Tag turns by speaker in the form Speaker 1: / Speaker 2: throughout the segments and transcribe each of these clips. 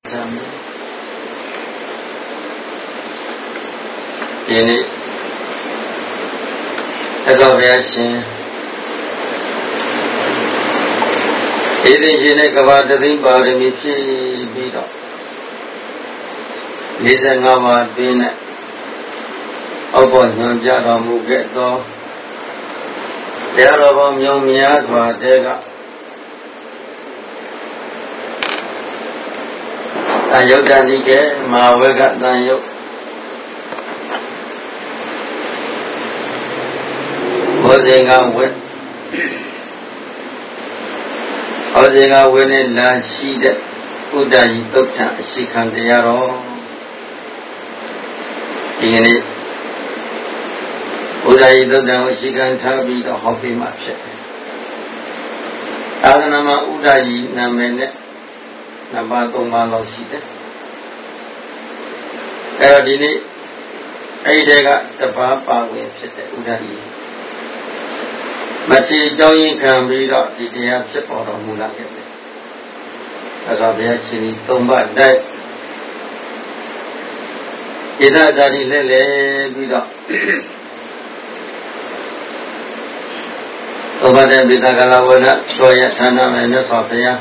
Speaker 1: ဒီနေ့သစ္စာဘုရားရှင်ဒီနေ့ရှင်နဲ့ကဘာတသိပါရမီဖြည့်ပြီးတော့45ပါးအတွင်းနဲ့အောက်ပေါ်ညွှန်ပြတော်မူခဲ့သောတရားတော်ပေါင်းမြောင်များစွာတဲကတန်ယုတ်တန်ဒီကဲမဟာဝေကတန်ယုတ်ဘောဇင်ကဝေဘောဇင်ကဝေနဲ့လာရှိတဲ့ဥဒ္ဒယီသုတ်တံအရှိခံတရားတော်ဒီကနေ့ဥဒ္ဒယီသုတ်တံကိုအရှိခံထားပြီးတော့ဟောပေးမှဖြစ်တယ်။သာသနာမှာဥဒ္ဒယီနာမည်နဲ့2ပါး3ပါးလောက်ရှိတယ်။အဲ့တော့ဒီနေ့အဲ့ဒီကတပါးပါဝင်ဖြစ်တဲ့ဥဒ္ဒယီမချီတောင်းရင်ခံပြီးတော့ဒီတရားဖြစ်ပေါ်တော်မူလာခဲ့တယ်။ဒါဆိုဘုရားရှင်ဒီ3ပါးတိုက်ဣဒ္ဓဇာတိလဲလဲပြီးတော့သောဘတဲ့ပိသကလဝနသောယဌာနမဲ့မြတ်စွာဘုရား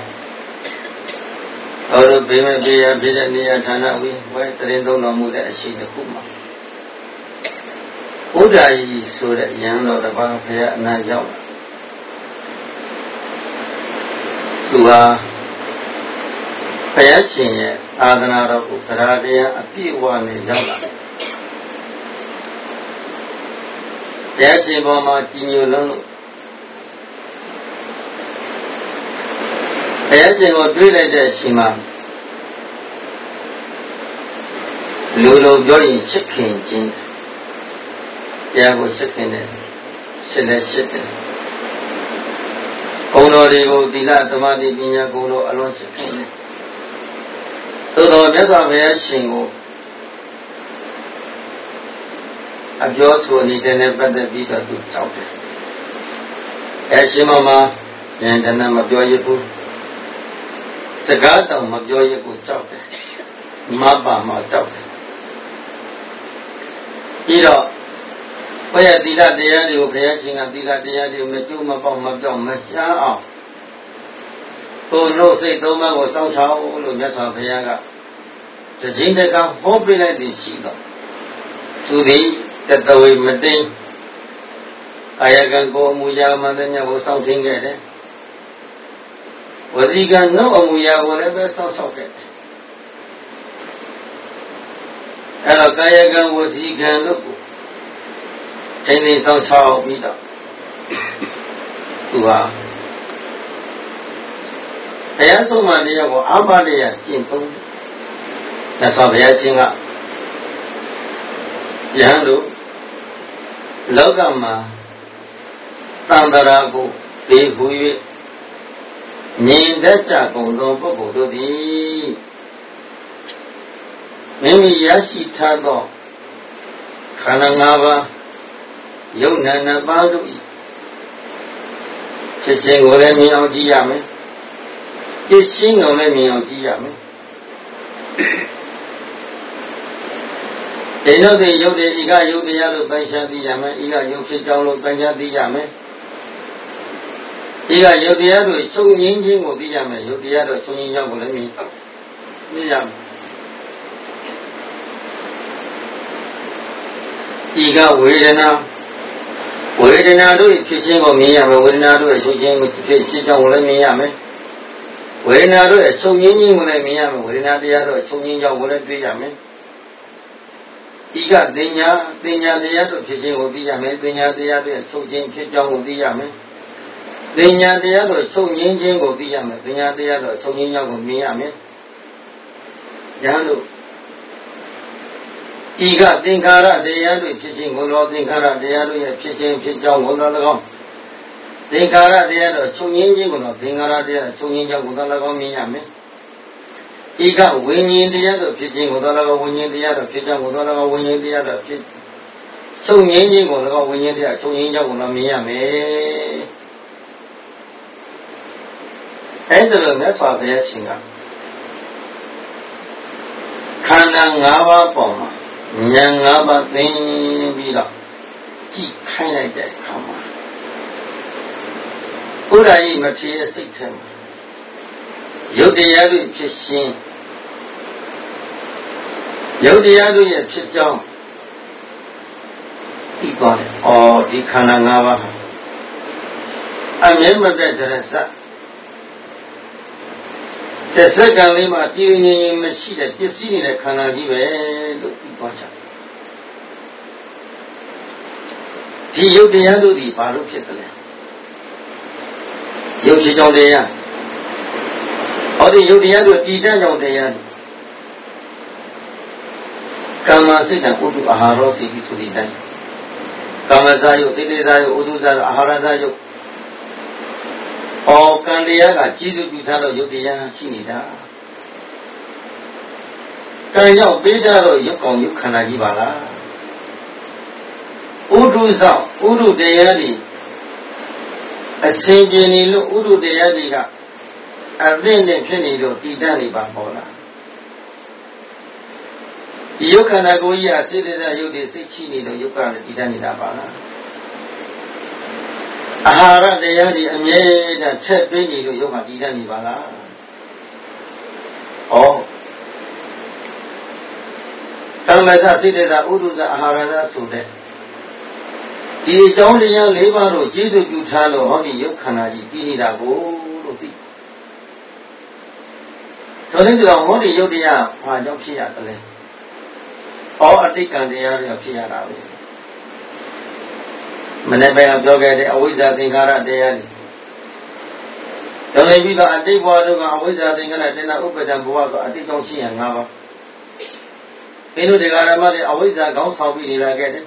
Speaker 1: တော်တို့ဘေးမဲ့ပြေရဖြစ်တဲ့နေရာဌာနဝိဝဲတရင်သုံးတော်မူတဲ့အရှိတစ်ခုမှာဥဒ္ဒယီဆိုတဲ့ယံတော်တစ်ပါးဘုရားအနာရောက်သူဟာဘုရားရှင်ရဲ့အာသနာတော်ကိုတရားတရားအပြည့်အဝနဲ့ရောက်လာတယ်ဘုရားရှင်ပေါ်မှာကြည်ညိုလုံးလို့ဘုရားရှင်ကိုတွေးလိုက်တဲ့အချိန်မှာလူလိုပြောရင်ချစ်ခင်ခြင်းတရားကိုချစ်ခင်တယ်ရှင်းလဲရှင်းတယ်ဂုဏ်တော်တွေကိုသီလသမာဓိပညာဂုဏ်တော်အလွန်ချစ်ခင်တယ်သို့တော်မြတ်စွာဘုရားရှင်ကိုအပြောဆိုနေတဲ့နဲ့ပတ်သက်ပြီးတော့သူကြောက်တယ်အဲရှင်မောမှာဉာဏ်တဏမပြောရဘူးစကားတောင်မပြောရဘူးကြောက်တယ်မပါမှကြောက်တယ်ပြီးတော့ဘုရားသီလတရားတွေကိုဘုရားရှင်ကသီလတရားတွေကိုမကျိုးမပေါက်မပြောင်းမရှားအောင်ကိုယ်လို့စိတ်သုံးပါးကိုစောင့်ချောက်လို့မြတ်စွာဘုရားကတခြင်းတကဟောပြလိုက်သည်ရှိတော့သူသည်တတဝေမတိန်အာယကံကိုအမူအရာမှန်တဲ့မြတ်ကိုစောင့်ထင်းခဲ့တယ်ဝစီကံနှုတ်အမူအရာကိုလည်းပဲစောင့်ချောက်ခဲ့တယ်အဲ့တော့ကာယကံဝစီကံတို့ကိုထိန်းသိမ်းစောင့်ချောက်ပြီးတော့သူဟာဘုရားဆုံးမတရားကိုအာမတရားကျင့်သုံးတယ်။ဒါဆိုဘုရားရှင်ကယဟန်တို့လောကမှာတန်တရာကိုဘေးဟူ၍မြင်တတ်ကြကုန်သောပုဂ္ဂိုလ်တို့သည်မိမိရရှိထားသောခန္ဓာ၅ပါးယုတ်နာနှစ်ပါးတို့၏ဖြစ်ခြင်းကိုလည်းမြင်အောင်ကြည့်ရမယ်။ဖြစ်ခြင်းကိုလည်းမြင်အောင်ကြည့်ရမယ်။ဒီတော့ဒီယုတ်တွေဤကယုတ်တရားလို့ပိုင်းခြားသိရမယ်။ဤကယုတ်ဖြစ်ကြောင်းလို့ပိုင်းခြားသိရမယ်။ဤကယုတ်တရားတို့ချုပ်ငင်းခြင်းကိုသိရမယ်။ယုတ်တရားတို့ချုပ်ငင်းကြောင်းကိုလည်းမြင်ရမယ်။ဤကဝေဒနာတို့ဖြစ်ခြင်းကိုမြင်ရမယ်။ဝေဒနာတို့ရဲ့ချုပ်ခြင်းကိုဖြစ်ကြောင်းကိုလည်းမြင်ရမယ်။ဝေဒနာတို့ရဲ့ချုပ်ငင်းခြင်းကိုလည်းမြင်ရမယ်။ဝေဒနာတရားတို့ချုပ်ငင်းကြောင်းကိုလည်းတွေ့ရမယ်။ဤကတင်ညာတရားတို့ဖြစ်ခြင်းကိုသိရမယ်။တင်ညာတရားတို့ရဲ့ချုပ်ခြင်းဖြစ်ကြောင်းကိုသိရမယ်။တင်ညာတရားတို့ချုပ်ငင်းခြင်းကိုသိရမယ်။တင်ညာတရားတို့ချုပ်ငင်းကြောင်းကိုမြင်ရမယ်။ညာတို့ဤကသင်္ခါရတရားတို့ဖြစ်ခြင်းကိုလောသင်္ခါရတရားတို့ရဲ့ဖြစ်ခြင်းဖြစ်ကြောင်းကိုလည်း၎င်းသင်္ခါရတရားတို့ချုပ်ငင်းခြင်းကိုလောသင်္ခါရတရားချုပ်ငင်းကြောင်းကိုလည်း၎င်းမြင်ရမယ်။ဤကဝိညာဉ်တရားတို့ဖြစ်ခြင်းကိုလည်း၎င်းဝိညာဉ်တရားတို့ဖြစ်ကြောင်းကိုလည်း၎င်းဝိညာဉ်တရားတို့ဖြစ်ချုပ်ငင်းခြင်းကိုလည်း၎င်းဝိညာဉ်တရားချုပ်ငင်းကြောင်းကိုလည်းမြင်ရမယ်။အဲ့ဒါလိုမြတ်စွာဘုရားရှင်ကန္ဓာ၅ပါးပေါ်မှာဉာဏ်၅ပါးသိပြီးတော့ကြည့်ခိုင်းလိုက်တဲ့အခါမှာဘုရားကြီးမထေရစိတ်ထဲမှာယုတ်တရားတို့ဖြစ်ရှင်ယုတ်တရားတို့ရဲ့ဖြစ်ကြောင်းဒီပါလေဒီခန္ဓာ၅ပါးအမြဲမပြတ်တဲ့စတဲ့စက္ကန့်လေးမှာတည်ငြိမ်မရှိတဲ့ပစ္စည်းနေတဲ့ခန္ဓာကြီးပဲလို့ဒီပါချဒီယုတ်တရားတို့ဒီဘာလို့ဖြစ်တယ်လဲယုတ်ဖြစ်ကြောင်းတရားဒီယုတ်တရားတို့တည်တတ်ကြောင်းတရားကာမစိတ်တံဥဒ္ဓအာဟာရောစီတိဆိုတဲ့တိုင်းကာမဇာယုတ်စိတ်ဇာယုတ်ဥဒ္ဓဇာယုတ်အာဟာရဇာယုတ်ကံတရားကကျေစုပြုထားတော့ယုတ်တရားရှိနေတာကံကြောင့်ပေးထားတော့ယုတ်ကောင်ယုတ်ခန္ဓာကြီးပါလားဥဒ္ဓဇောဥဒ္ဓတရားတွေအစဉ်ပြေနေလို့ဥဒ္ဓတရားတွေကအသင့်နဲ့ဖြစ်နေလို့တည်တတ်နေပါပေါ်လားဒီယုတ်ခန္ဓာကိုယ်ကြီးကစိတ္တဇယုတ်တွေစိတ်ချိနေလို့ယုတ်ကလည်းတည်တတ်နေတာပါလားအာဟာရတရားတွေအမြဲတမ်းထက်ပေးနေလို့ယုတ်ကတည်တတ်နေပါလားကမ္မဇစိတ္တဇဥဒ္ဓဇအာဟာရဇဆိုတဲ့ဒီအကြောင်းတရား၄ပါးတို့ကျေစုပြုထားလို့ဟောဒီယုတ်ခန္ဓာကြီးတည်နေတာကိုလို့သိဆိုတဲ့ကြောင့်ဟောဒီယုတ်တရားဘာကြောင့်ဖြစ်ရတယ်လဲအတိတ်ကံတရားတွေဖြစ်ရတာပဲမနေ့ကပြောခဲ့တဲ့အဝိဇ္ဇာသင်္ခါရတရားတွေတော်နေပြီးတော့အတိတ်ဘဝတို့ကအဝိဇ္ဇာသင်္ခါရတဏှာဥပ္ပဒံဘဝဆိုအတိတ်ကြောင့်ရှိရ၅ပါးဘင်းတို့ဒီဃာရမတွေအဝိဇ္ဇာကောင်းဆောင်ပြီးနေလာခဲ့တယ်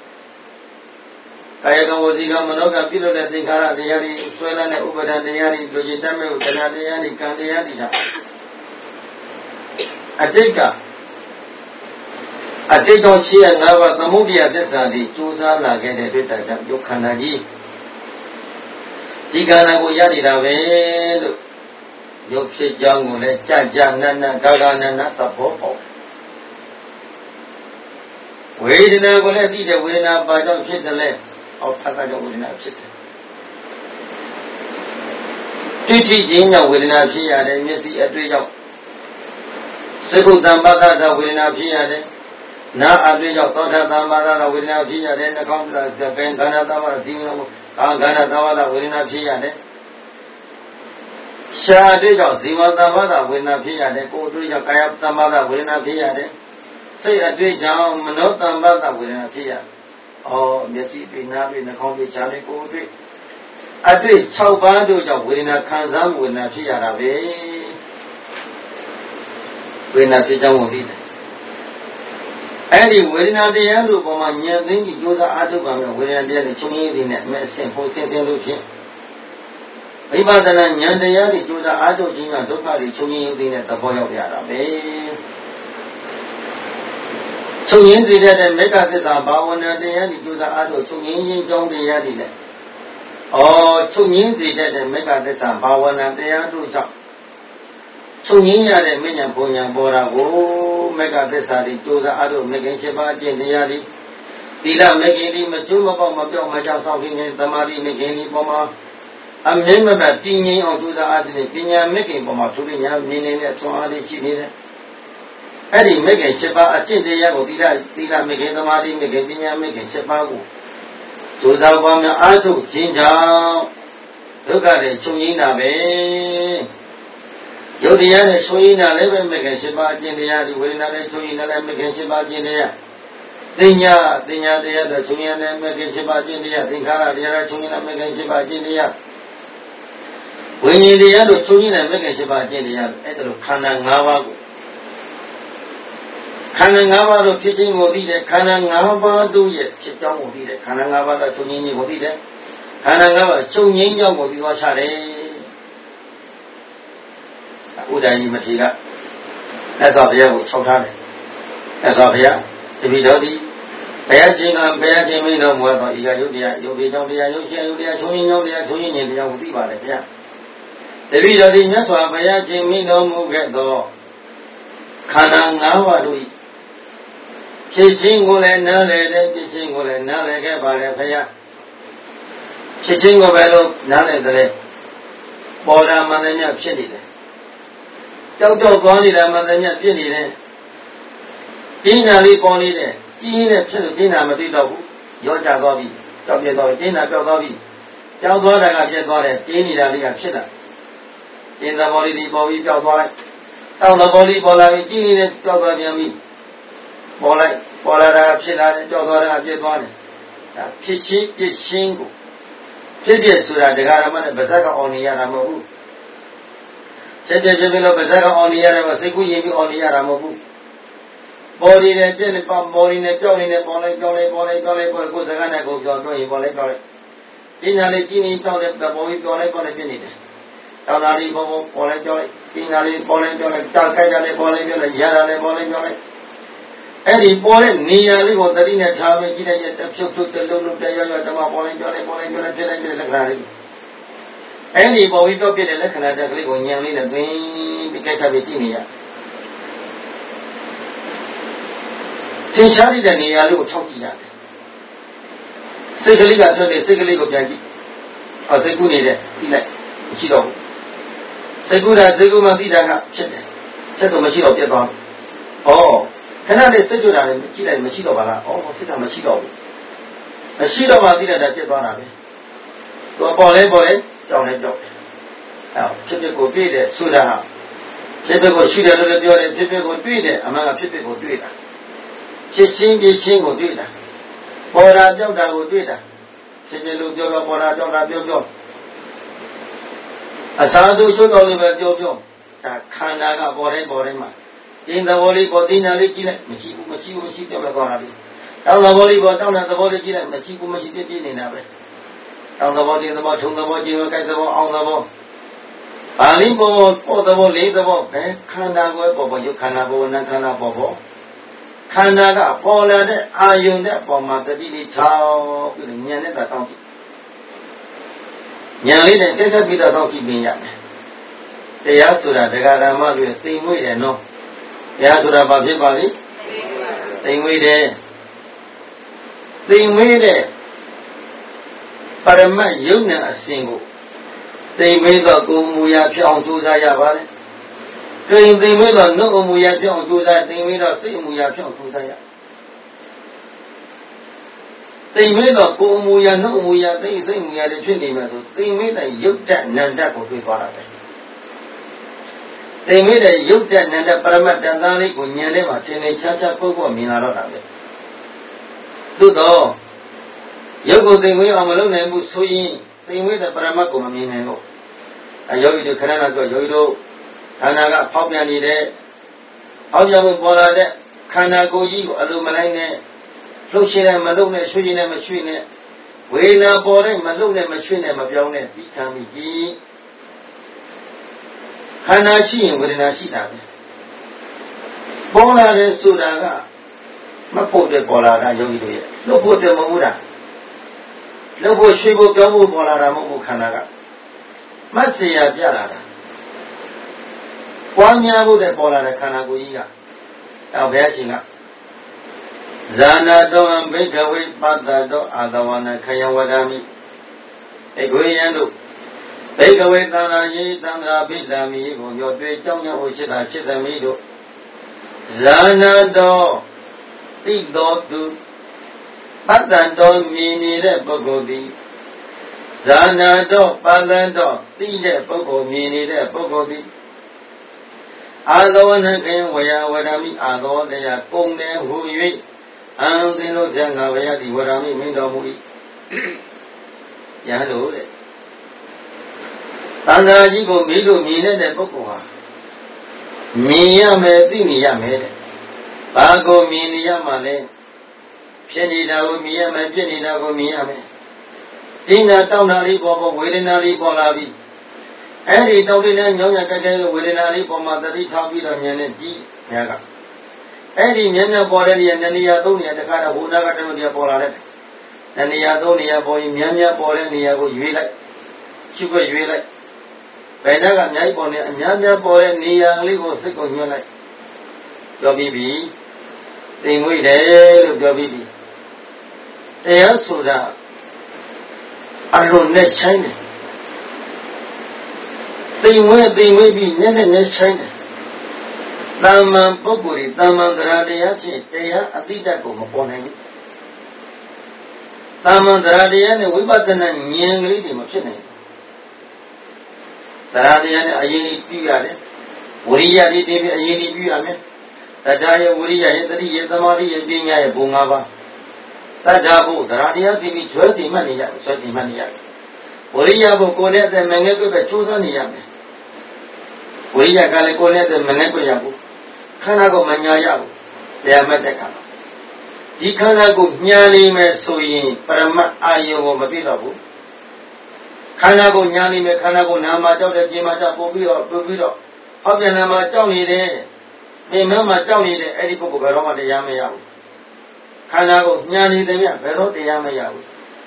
Speaker 1: ကာယကံဝစီကံမနောကံပြုလုပ်တဲ့သင်္ခါရတရားတွေဆွဲလန်းတဲ့ဥပ္ပဒံတရားတွေလူကျင်တတ်မဲ့တဏှာတရားတွေကံတရားတွေအတိတ်ကအတိတ်ကြောင့်ရှိရ၅ပါးသမုဒိယသစ္စာတွေကြိုးစားလာခဲ့တဲ့အတွက်ကြောင့်ယုတ်ခန္ဓာကြီးဒီခန္ဓာကိုရနေတာပဲလို့ယုတ်ဖြစ်ကြောင်းကိုလည်းကြကြနတ်နတ်ဂဂနနသဘောပေါက်ဝေဒနာကိုလည်းသိတဲ့ဝေဒနာဘာကြောင့်ဖြစ်တယ်လဲဖတ်တာကြောင့်ဝေဒနာဖြစ်တယ်တိတိချင်းကြောင့်ဝေဒနာဖြစ်ရတယ်မျက်စိအတွေ့ကြောင့်သကုတ္တံပါဒသာဝေဒနာဖြစ်ရတယ်နာအတွေ့ကြောင့်သောတာသံပါဒသာဝေဒနာဖြစ်ရတယ်နှာခေါင်းကကံခန္ဓာသဘာဝဇီဝနာကိုခန္ဓာသဘာဝဝေဒနာဖြစ်ရတယ်ရှားအတွေ့ကြောင့်ဇီဝသဘာဝဝေဒနာဖြစ်ရတယ်ကိုယ်အတွေ့ကြောင့်ကာယသဘာဝဝေဒနာဖြစ်ရတယ်စိတ်အတွေ့ကြောင့်မနောသဘာဝဝေဒနာဖြစ်ရတယ်မျက်စိတွေ့နားတွေ့နှာခေါင်းတွေ့ရှားတွေ့ကိုယ်အတွေ့6ပါးတို့ကြောင့်ဝေဒနာခံစားမှုဝေဒနာဖြစ်ရတာပဲဝေဒနာဖြစ်ကြောင်းကိုသိတယ်အဲ့ဒီဝေဒနာတရားတို့ပေါ်မှာဉာဏ်သိပြီးကြိုးစားအားထုတ်ပါမယ်ဝေဒနာတရားတွေချုပ်ရင်းတွေနဲ့အမဲ့အဆင့်ဖို့ဆင်းလို့ဖြင့်ဝိပဿနာဉာဏ်တရားတွေကြိုးစားအားထုတ်ခြင်းကဒုက္ခတွေချုပ်ရင်းတွေနဲ့သဘောရောက်ရတာပဲချုပ်ရင်းစေတဲ့မေဃသစ္စာဘာဝနာတရားတွေကြိုးစားအားထုတ်ချုပ်ရင်းခြင်းကြောင်းတရားတွေနဲ့ချုပ်ရင်းစေတဲ့မေဃသစ္စာဘာဝနာတရားတို့ကြောင့်ချုပ်ရင်းရတဲ့မဉ္ဇဉ်ဘုံညာပေါ်တာကိုမေဃသစ္စာတွေကြိုးစားအားထုတ်မေခင်7ပါးအကျင့်တရားတွေသီလမေခင်ဒီမကျိုးမပေါက်မပြောက်မကြောက်ဆောင်ခြင်းသမာဓိမေခင်ဒီပေါ်မှာအမြဲမပြတ်တည်ငြိမ်အောင်ကြိုးစားအားထုတ်ပညာမေခင်ပေါ်မှာသူတို့ညာမြင်နေတဲ့သွန်အားတွေရှိနေတယ်အဲ့ဒီမေခင်7ပါးအကျင့်တရားကိုသီလမေခင်သမာဓိမေခင်ပညာမေခင်7ပါးကိုကြိုးစားပါများအားထုတ်ခြင်းကြောင့်ဒုက္ခတွေချုပ်ငြိမ်းတာပဲယုတ်တရားနဲ့ချုပ်ငြိမ်းတာလည်းပဲမေခင်7ပါးအကျင့်တရားဒီဝေဒနာနဲ့ချုပ်ငြိမ်းတာလည်းမေခင်7ပါးအကျင့်တရားတင်ညာတရားတို့ချုပ်ငြိမ်းတဲ့မေခင်7ပါးအကျင့်တရားသင်္ခါရတရားတို့ချုပ်ငြိမ်းတဲ့မေခင်7ပါးအကျင့်တရားဝိညာဉ်တရားတို့ချုပ်ငြိမ်းတဲ့မေခင်7ပါးအကျင့်တရားအဲ့ဒါလိုခန္ဓာ5ပါးကိုခန္ဓာ၅ပါးတို့ဖြစ်ခြင်းကိုသိတယ်ခန္ဓာ၅ပါးတို့ရဲ့ဖြစ်ကြောင်းကိုသိတယ်ခန္ဓာ၅ပါးတို့ချုပ်ငြိမ်းခြင်းကိုသိတယ်ခန္ဓာ၅ပါးချုပ်ငြိမ်းကြောင်းကိုသိသွားချတယ်ဥဒ္ဒယိမထေရလက်စွာဘုရားကို၆ထားတယ်လက်စွာဘုရားတပိတော်သည်ဘုရားရှင်ကဘုရားရှင်မင်းတော်မူသောဤကယုတ်တရားယုတ်ပေကြောင့်တရားယုတ်ရှင်ယုတ်တရားချုပ်ငြိမ်းကြောင်းတရားချုပ်ငြိမ်းခြင်းတရားကိုသိပါတယ်ဘုရားတပိတော်သည်မြတ်စွာဘုရားရှင်မင်းတော်မူခဲ့သောခန္ဓာ၅ပါးတို့ဖြစ်ချင်းကိုလည်းနားလည်တယ်ဖြစ်ချင်းကိုလည်းနားလည်ခဲ့ပါလေဖေယဖြစ်ချင်းကိုပဲလို့နားလည်တယ်ပေါ်တာမှန်တယ်များဖြစ်နေတယ်ကြောက်သွားနေတာမှန်တယ်များဖြစ်နေတယ်တင်းနာလေးပေါ်နေတယ်ကြီးနေဖြစ်လို့တင်းနာမသိတော့ဘူးရောကြသွားပြီကြောက်ပြသွားပြီတင်းနာပြောက်သွားပြီကြောက်သွားတာကဖြစ်သွားတယ်တင်းနေတာလေးကဖြစ်တာတင်းသဘောလေးဒီပေါ်ပြီးကြောက်သွားလိုက်တောက်သဘောလေးပေါ်လာပြီးကြီးနေတဲ့ကြောက်သွားပြန်ပြီပေါ်လာတာဖြစ်လာတယ်ကြောက်သွားတာဖြစ်သွားတယ်ဒါဖြစ်ချင်းပြစ်ချင်းကိုဖြစ်ဆိုတာတရားဓမ္မနဲ့ဗဇက်ကအောင်နေရတာမဟုတ်ဘူးဖြစ်လို့ဗဇက်ကအောင်နေရတယ်မစိတ်ကူးရင်ပြီးအောင်နေရတာမဟုတ်ဘူးပေါ်နေတယ်ပြည့်နေပေါ်နေတယ်ကြောက်နေတယ်ပေါ်လိုက်ကိုယ်စကားနဲ့ကိုကြောက်တော့ရင်ပေါ်လိုက်ဒီနာလေးကြီးနေကြောက်တဲ့ပေါ်ပြီးပြောလိုက်ပြည့်နေတယ်တောင်းတာလေးပေါ်လိုက်ကြောက်လိုက်ဒီနာလေးပေါ်လိုက်ကြောက်လိုက်ကြောက်ကြရလဲပေါ်လိုက်ပြောလိုက်ရတာလဲပေါ်လိုက်ကြောက်လိုက်အဲ့ဒီပေါ်တဲ့နေရာလေးကိုသတိနဲ့ထားပြီးကြည့်လိုက်ရဖြုတ်တလုံးတရွဓမ္မပေါ်လိုက်ပြောလိုက်ဖြစ်လိုက်လက္ခဏာလေးအဲ့ဒီပေါ်ပြီးပြောပြတဲ့လက္ခဏာတက်ကလေးကိုဉာဏ်လေးနဲ့သိပြီးကြိုက်ထားပြီးကြည့်နေရသင်ရှားတဲ့နေရာလေးကိုထောက်ကြည့်ရတယ်စိတ်ကလေးကဖြစ်နေစိတ်ကလေးကိုပြန်ကြည့်စိတ်ကူးနေတယ်ပြီးလိုက်မရှိတော့ဘူးစိတ်ကူးမှသိတာကဖြစ်တယ်ဖြစ်တော့မရှိတော့ပြတ်သွားခဏလေးစိတ်ကြွတာလည်းကြည့်လိုက်မရှိတော့ပါလားစိတ်ကမရှိတော့ဘူးမရှိတော့မှသိတာပြတ်သွားတာပဲသူပေါ်လဲကြောက်တယ်ဖြစ်ကိုတွေ့တယ်ဆိုတာဖြစ်ကိုရှိတယ်လို့လည်းပြောတယ်ဖြစ်ကိုတွေ့တယ်အမှန်ကဖြစ်ကိုတွေ့တာဖြစ်ချင်းပြချင်းကိုတွေ့တာပေါ်တာကြောက်တာကိုတွေ့တာဖြစ်လို့ပြောပေါ်တာကြောက်တာပြောအစာတို့ချိုးတော်လို့ပဲပြောဒါခန္ဓာကပေါ်တိုင်းမှာတင်းသဘောလေးပေါ်တင်းနာလေးကြည့်လိုက်မရှိပြောပဲသွားတာလေတောင်းသဘောလေးပေါ်တောင်းတဲ့သဘောလေးကြည့်လိုက်မရှိပြည့်နေတာပဲတောင်းသဘောတင်းသဘောထုံသဘောကြည့်ရောကြိုက်သဘောအောင်သဘောပါဠိပေါ်သဘောလေးသဘောပဲခန္ဓာကိုပေါ်ရုပ်ခန္ဓာပေါ်နာခန္ဓာပေါ်ခန္ဓာကပေါ်လာတဲ့အာယုန်တဲ့ပေါ်မှာတတိလေးထောက်ပြီးဉာဏ်နဲ့တောင်းကြည့်ဉာဏ်လေးနဲ့တက်ပြီးတော့တောင်းကြည့်ပြင်ရတယ်တရားဆိုတာတရားဓမ္မတွေသိမွေ့တယ်နော်တရားဆိုတာဘာဖြစ်ပါလိသိမွေ့တယ်ပရမတ်ယုံနဲ့အစဉ်ကိုသိမွေ့တော့ကိုယ်မူရာဖြစ်အောင်ကြိုးစားရပါလေသိမွေ့တော့နှုတ်အမူရာဖြစ်အောင်ကြိုးစားသိမွေ့တော့စိတ်အမူရာဖြစ်အောင်ကြိုးစားရသိမွေ့တော့ကိုယ်အမူရာနှုတ်အမူရာစိတ်အမူရာတွေဖြစ်နေမှာဆိုသိမွေ့တဲ့ယုတ်တနန္တကိုတွေ့သွားတာပဲသိမွေ့တဲ့ယုတ်တနန္တပရမတ်တန်သားလေးကိုဉာဏ်ထဲမှာသင်္နေချာပုတ်မြင်လာတော့တာပဲသို့တော့ယုတ်ကိုသိမွေ့အောင်မလုပ်နိုင်ဘူးဆိုရင်သိမွေ့တဲ့ပရမတ်ကိုမမြင်နိုင်တော့ယောဂီတို့ခဏခဏပြောယောဂီတို့ခန္ဓာကဖောက်ပြန်နေတဲ့အောက်ကြောင့်ပေါ်လာတဲ့ခန္ဓာကိုယ်ကြီးကိုအလိုမလိုက်နဲ့လှုပ်ရှင်နဲ့မလှုပ်နဲ့ရွှေ့နဲ့မရွှေ့နဲ့ဝေဒနာပေါ်တဲ့မလှုပ်နဲ့မရွှေ့နဲ့မပြောင်းနဲ့ပြီးခံပြီးကြည့်ခန္ဓာရှိရင်ဝေဒနာရှိတာပဲပေါ်လာတဲ့ဆိုတာကမဖို့တဲ့ပေါ်လာတာယောဂီတို့ရဲ့လှုပ်ဖို့တဲ့မဟုတ်တာလှုပ်ဖို့ရွှေ့ဖို့ပြောင်းဖို့ပေါ်လာတာမဟုတ်ဘူးခန္ဓာကမတ်စရာပြလာတာပွားများဖို့တဲ့ပေါ်လာတဲ့ခန္ဓာကိုယ်ကြီးကဘုရားရှင်ကဇာနာတောံဘိကဝေပတ္တတောအာသဝနာခယဝဒာမိဧကွေယံတို့ဘိကဝေသန္တာယေသန္တရာဘိဓာမိကိုညောတွေ့ကြောင်းကြောင့်ရှိတာရှိသမီးတို့ဇာနာတောတိတော်သူပတ္တတောမြင်နေတဲ့ပုဂ္ဂိုလ်သည်ဇာနာတော့ပန္နတော့သိတဲ့ပုဂ္ဂိုလ်မြင်နေတဲ့ပုဂ္ဂိုလ်သည်အာသောနခေဝယဝရမိအာသောတရားကုံတယ်ဟူ၍အံသင်လို့ဆရာငါဘုရားဒီဝရမိမင်းတော်မူ၏ရဟလို့တဲ့သန္တာကြီးကိုမေးလို့မြင်တဲ့ပုဂ္ဂိုလ်ဟာမြင်ရမယ်သိနေရမယ်တဲ့ဘာကိုမြင်နေရမှာလဲဖြစ်နေတာကိုမြင်ရမယ်ဖြစ်နေတာကိုမြင်ရမယ်တင်းတာတောင်းတာလေးပေါ်ဝေဒနာလေးပေါ်လာပြီအဲ့ဒီတောင်းတဲ့ညောင်းရကြတဲ့ဝေဒနာလေးပေါ်မှာသတိထားပြီးတော့ဉာဏ်နဲ့ကြည့်ညာကအဲ့ဒီမျက်မျက်ပေါ်တဲ့နေရာ2နေရာ3နေရာတခါတော့ဟိုနာကတည်းကပေါ်လာတဲ့2နေရာ3နေရာပေါ်ရင်မျက်မျက်ပေါ်တဲ့နေရာကိုရွေးလိုက်ရှုပ်ရွေးလိုက်ဘယ်နာကအများကြီးပေါ်နေအများပေါ်တဲ့နေရာလေးကိုစိတ်ကိုညွှန်းလိုက်ပြောပြီးပြီသိမ်မွေးတယ်လို့ပြောပြီးပြီတရားဆိုတာအလုံးနဲ့ဆိုင်တယ်သိမ်မွေးပြီးနဲ့ဆိုင်တယ်တာမန်ပုဂ္ဂိုလ်တာမန်တရားတရားဖြင့်တရားအတိတ်ကိုမပေါ်နိုင်ဘူးတာမန်တရားတရားနဲ့ဝိပဿနာဉာဏ်ကလေးတွေမဖြစ်နိုင်ဘူးတရားတရားနဲ့အရင်ကြီးပြုရတယ်ဝိရိယတွေတည်ပြီးအရင်ကြီးပြုရမယ်တရားရဲ့ဝိရိယရဲ့တတိရဲ့သမာဓိရဲ့ပညာရဲ့ဘုံ၅ပါးတတ္ထာဘုတရားတရားတည်ပြီးကျွဲတည်မှတ်နေရဆွဲတည်မှတ်နေရဝိရိယဘုကိုယ်နဲ့အသက်မငယ်ကွယ်ပဲကြိုးစားနေရမယ်ဝိရိယကလည်းကိုယ်နဲ့အသက်မငယ်ကွယ်ရဘူးခန္ဓာကိုမညာရဘူးတရားမှတ်တဲ့ခါဒီခန္ဓာကိုညာနေမယ်ဆိုရင်ပရမတ်အာယုံကိုမပြည့်တော့ဘူးခန္ဓာကိုညာနေမယ်ခန္ဓာကိုနာမှာကြောက်တဲ့ခြင်းမှာကြောက်ပို့ပြီးတော့ဟောပြန်နာမှာကြောက်နေတယ်ပင်မမှာကြောက်နေတယ်အဲ့ဒီပုဂ္ဂိုလ်ဘယ်တော့မှတရားမရဘူးခန္ဓာကိုညာနေတယ်မြဘယ်တော့တရားမရဘူး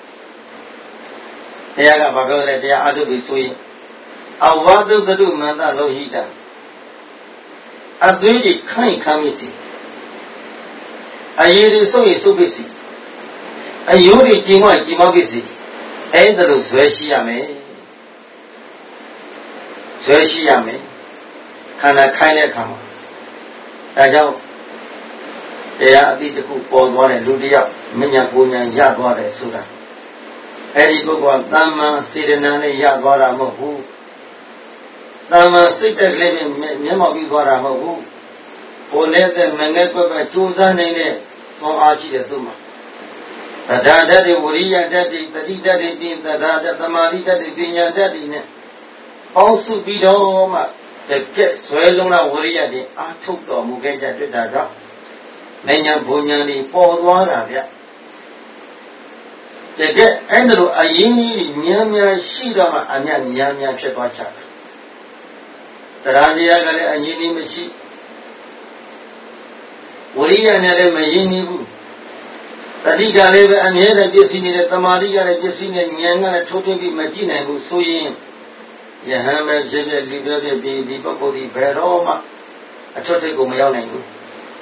Speaker 1: တရားကဘာပြောလဲတရားအထုပ်ပြီးဆိုရင်အဝါဒုတ္တုမန္တလောဟိတအသွေးကြီးခိုင်ခမ်းမိစီအရေးတွေစုပ်ရစုပ်ပစ္စည်းအယိုးတွေကြည်မောပစ္စည်းအဲ့ဒါလို့ဇွဲရှိရမယ်ခန္ဓာခိုင်းတဲ့အခါမှာဒါကြောင့်တရားအတိတ်ခုပေါ်သွားတဲ့လူတစ်ယောက်မညာပူညာရသွားတယ်ဆိုတာအဲ့ဒီပုဂ္ဂိုလ်ကတမ္မာစေတနာနဲ့ရသွားတာမဟုတ်ဘူးတမ္မာစိတ်တက်ကလေးနဲ့မျက်မှောက်ပြီးသွားတာမဟုတ်ဘူးကိုယ်နဲ့တဲ့မငယ်ကွက်ပဲကြိုးစားနေတဲ့သွန်အားရှိတဲ့သူမှာတရားဓာတ်တွေဝိရိယဓာတ်တွေတတိဓာတ်တွေပြင်တရားဓာတ်သမာဓိဓာတ်တွေပညာဓာတ်တွေနဲ့ပေါင်းစုပြီးတော့မှတကက်ဆွဲလုံးလားဝိရိယတွေအားထုတ်တော်မူခဲ့ကြတွေ့တာကြောင့်မဉ္ဇဉ်ဘုံဉဏ်တွေပေါ်သွားတာဗျတကက်အဲ့ဒါလိုအရင်ကြီးများရှိတော့မှအများဖြစ်သွားချတာတရားတရားကလည်းအရင်ကြီးမရှိဝိရိယနဲ့လည်းမရင်းနှီးဘူးတတိကလည်းပဲအမြဲတမ်းပြည့်စည်နေတဲ့တမာတိကလည်းပြည့်စည်နေဉာဏ်ကလည်းထိုးထွင်းပြီးမကြည့်နိုင်ဘူးဆိုရင်ယဟန်ပဲဖြစ်ဖြစ်လူပြောဖြစ်ပြီးဒီပုဂ္ဂိုလ်ဒီဘယ်တော့မှအထွတ်ထိပ်ကိုမရောက်နိုင်ဘူး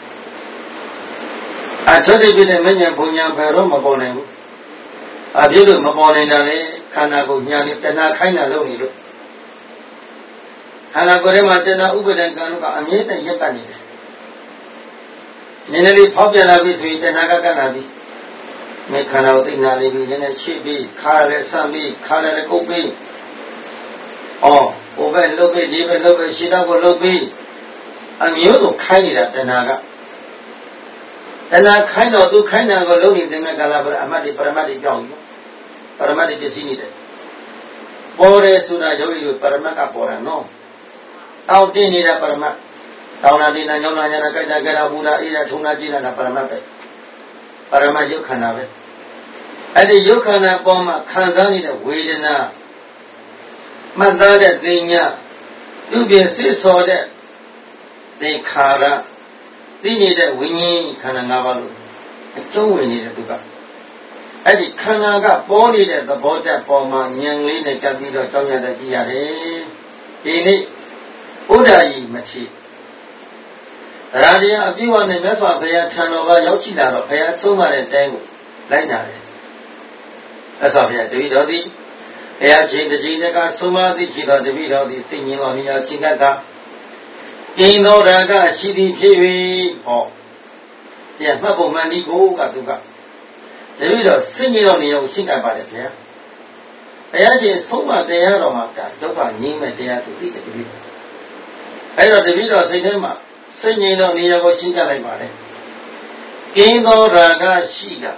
Speaker 1: အထွတ်ထိပ်ဖြစ်တဲ့မဉ္ဇဉ်ဘုံညာဘယ်တော့မပေါ်နိုင်ဘူးအဖြစ်လို့မပေါ်နိုင်တာလေခန္ဓာကိုညာနေတဏှာခိုင်းတာလုပ်နေလို့ခန္ဓာကိုယ်ထဲမှာတဏှာဥပါဒံကံကအမြဲတမ်းရပ်ပတ်နေတယ်နည်းနည်းလေးဖောက်ပြန်လာပြီဆိုရင်တဏှာကကပ်လာပြီမေခန္ဓာကိုသိနာလေးပြီးနည်းနည်းချိပြီးခါလည်းဆန့်ပြီးခါလည်းကုတ်ပြီးဟိုဘက်လှုပ်ပြီးဒီဘက်လှုပ်ပြီးရှင်းတော့ကိုလှုပ်ပြီးအမျိုးစုံခိုင်းနေတာတဏှာကတဏှာခိုင်းတော့သူခိုင်းတာကိုလုံးနေတဲ့မဲ့ကာလပရမတ်တွေပရမတ်တွေပြောင်းပြီပရမတ်တွေပြည့်စည်နေတယ်ပေါ်တယ်ဆိုတာယောဂီတို့ပရမတ်ကပေါ်တာနော်တောင်းတင်းနေတာပရမတ်တောင်းတာတင်းတာညောင်းတာညာတာကြိုက်တာကြတာဘူတာအေးတာထုံတာကြည်တာပရမတ်ပဲပရမတ်ယုတ်ခန္ဓာပဲအဲ့ဒီယုတ်ခန္ဓာပေါ်မှာခံစားနေတဲ့ဝေဒနာမှတ်သားတဲ့သိညာသူပြင်စစ်စော်တဲ့သင်္ခါရသိနေတဲ့ဝိညာဉ်ခန္ဓာ၅ပါးလို့အကျုံးဝင်နေတဲ့သူကအဲ့ဒီခန္ဓာကပေါ်နေတဲ့သဘောတတ်ပေါ်မှာဉာဏ်လေးနဲ့ကပ်ပြီးတော့ကြောင်းရတဲ့ကြည့်ရတယ်ဒီနေ့ဥဒ္ဒါကြီးမချီတရားတရားအပြည့်အဝနဲ့မြတ်စွာဘုရားထံတော်ကရောက်ကြည့်လာတော့ဘုရားဆုံးမတဲ့တိုင်းကိုလိုက်နာတယ်မြတ်စွာဘုရားတပည့်တော်သည်ဘုရားရှင်တကြီးကဆုံးမသည်ရှိတော်တပည့်တော်သည်စိတ်ငြင်းတော်နေရာချင်းကကိင်သောရာကရှိသည်ဖြစ်၍ဟောတရားမှတ်ပုံမှန်ဒီကိုကသူကတပည့်တော်စိတ်ငြင်းတော်နေရာကိုရှင်းကပ်ပါတယ်ဗျာဘုရားရှင်ဆုံးမတရားတော်မှာဒုက္ခငြင်းမဲ့တရားသူသိတယ်တပည့်အဲ့တော့တပည့်တော်စိတ်ထဲမှာစိတ်ငြိမ်တော့နေရာကိုရှင်းပြလိုက်ပါလေကင်းသောရာဂရှိတာ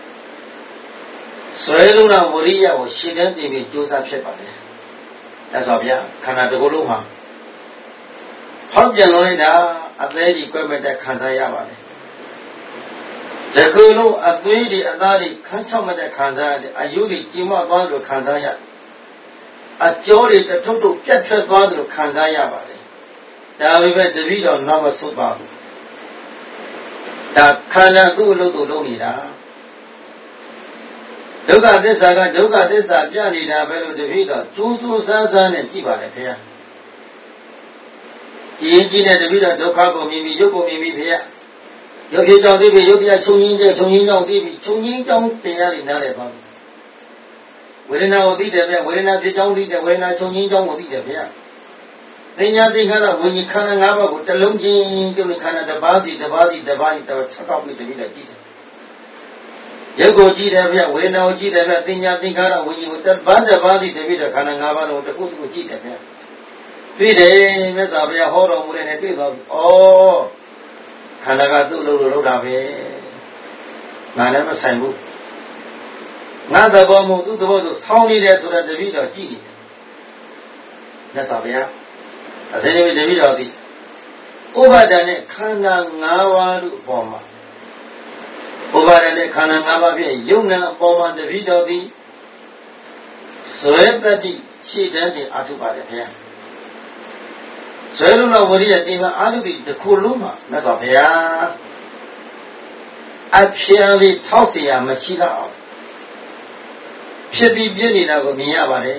Speaker 1: ဆွဲလုံးတော်ဝရိယကိုရှင်းတဲ့တင်ပြီးကြိုးစားဖြစ်ပါလေဒါဆိုဗျာခန္ဓာတစ်ခုလုံးမှာဟောက်ပြန်လို့လိုက်တာအသေးကြီးကွဲမဲ့တဲ့ခံစားရပါလေဒီခုလုံးအသွေးတွေအသားတွေခန်းချောက်မဲ့တဲ့ခံစားရတယ်အယုတွေကြည်မသွားလို့ခံစားရအကျော်တွေတထုပ်ထုပ်ပြတ်ထွက်သွားလို့ခံစားရပါလေဒါပေမဲ့တပည့်တော်နောက်မဆုတ်ပါဘူးဒါခန္ဓာသူ့အလုပ်သူလုပ်နေတာဒုက္ခသစ္စာကဒုက္ခသစ္စာပြနေတာပဲလို့တပည့်တော်ကျိုးစိုးစားစားနဲ့ကြည့်ပါလေခင်ဗျာဒီကြီးနဲ့တပည့်တော်ဒုက္ခကိုမြင်ပြီးရုပ်ကိုမြင်ပြီးခင်ဗျာရုပ်ဖြစ်ကြောင့်သိပြီရုပ်တရားချုပ်ငင်းချက်ချုပ်ငင်းကြောင့်သိပြီချုပ်ငင်းကြောင့်တရားတွေနားလည်ပါဘူးဝေဒနာကိုသိတယ်ဗျဝေဒနာဖြစ်ကြောင်းသိတယ်ဝေဒနာချုပ်ငင်းကြောင်းကိုသိတယ်ဗျသင်ညာသင်္ခါရဝိညာဉ်ခန္ဓာ၅ပါးကိုတစ်လုံးချင်းကျုပ်ခန္ဓာတစ်ပါးစီတော့ထောက်ပြီးတပြီးတော့ကြည့်တယ်ရုပ်ကိုကြည့်တယ်ဗျဝေဒနာကိုကြည့်တယ်ဗျသင်ညာသင်္ခါရဝိညာဉ်ကိုတစ်ပါးစီတပြီးတော့ခန္ဓာ၅ပါးလုံးတစ်ခုတစ်ခုကြည့်တယ်ဗျတွေ့တယ်မြတ်စွာဘုရားဟောတော်မူတဲ့နဲ့တွေ့သွားပြီဩခန္ဓာကသူ့လို့လုပ်တာပဲငါလည်းမဆိုင်ဘူးငါသဘောမို့သူ့သဘောဆိုဆောင်းနေတယ်ဆိုတာတပိတော့ကြည့်နေတယ်မြတ်စွာဘုရားအစဉ်တပိတော့ဒီဥပါဒဏ်နဲ့ခန္ဓာ၅ပါးတို့အပေါ်မှာဥပါဒဏ်နဲ့ခန္ဓာ၅ပါးဖြင့်ယုံနာအပေါ်မှာတပိတော့ဒီဇွဲတတိရှေ့တန်းတင်အာထုပါတယ်ဗျာဇွဲလုံးတော်ဝရိယတိမအာထုတိတစ်ခုလုံးမှာမြတ်စွာဘုရားအဖြံလေးထောက်เสียမရှိတော့အောင်ဖြစ်ပြီးပြည့်နေတာကိုမြင်ရပါတယ်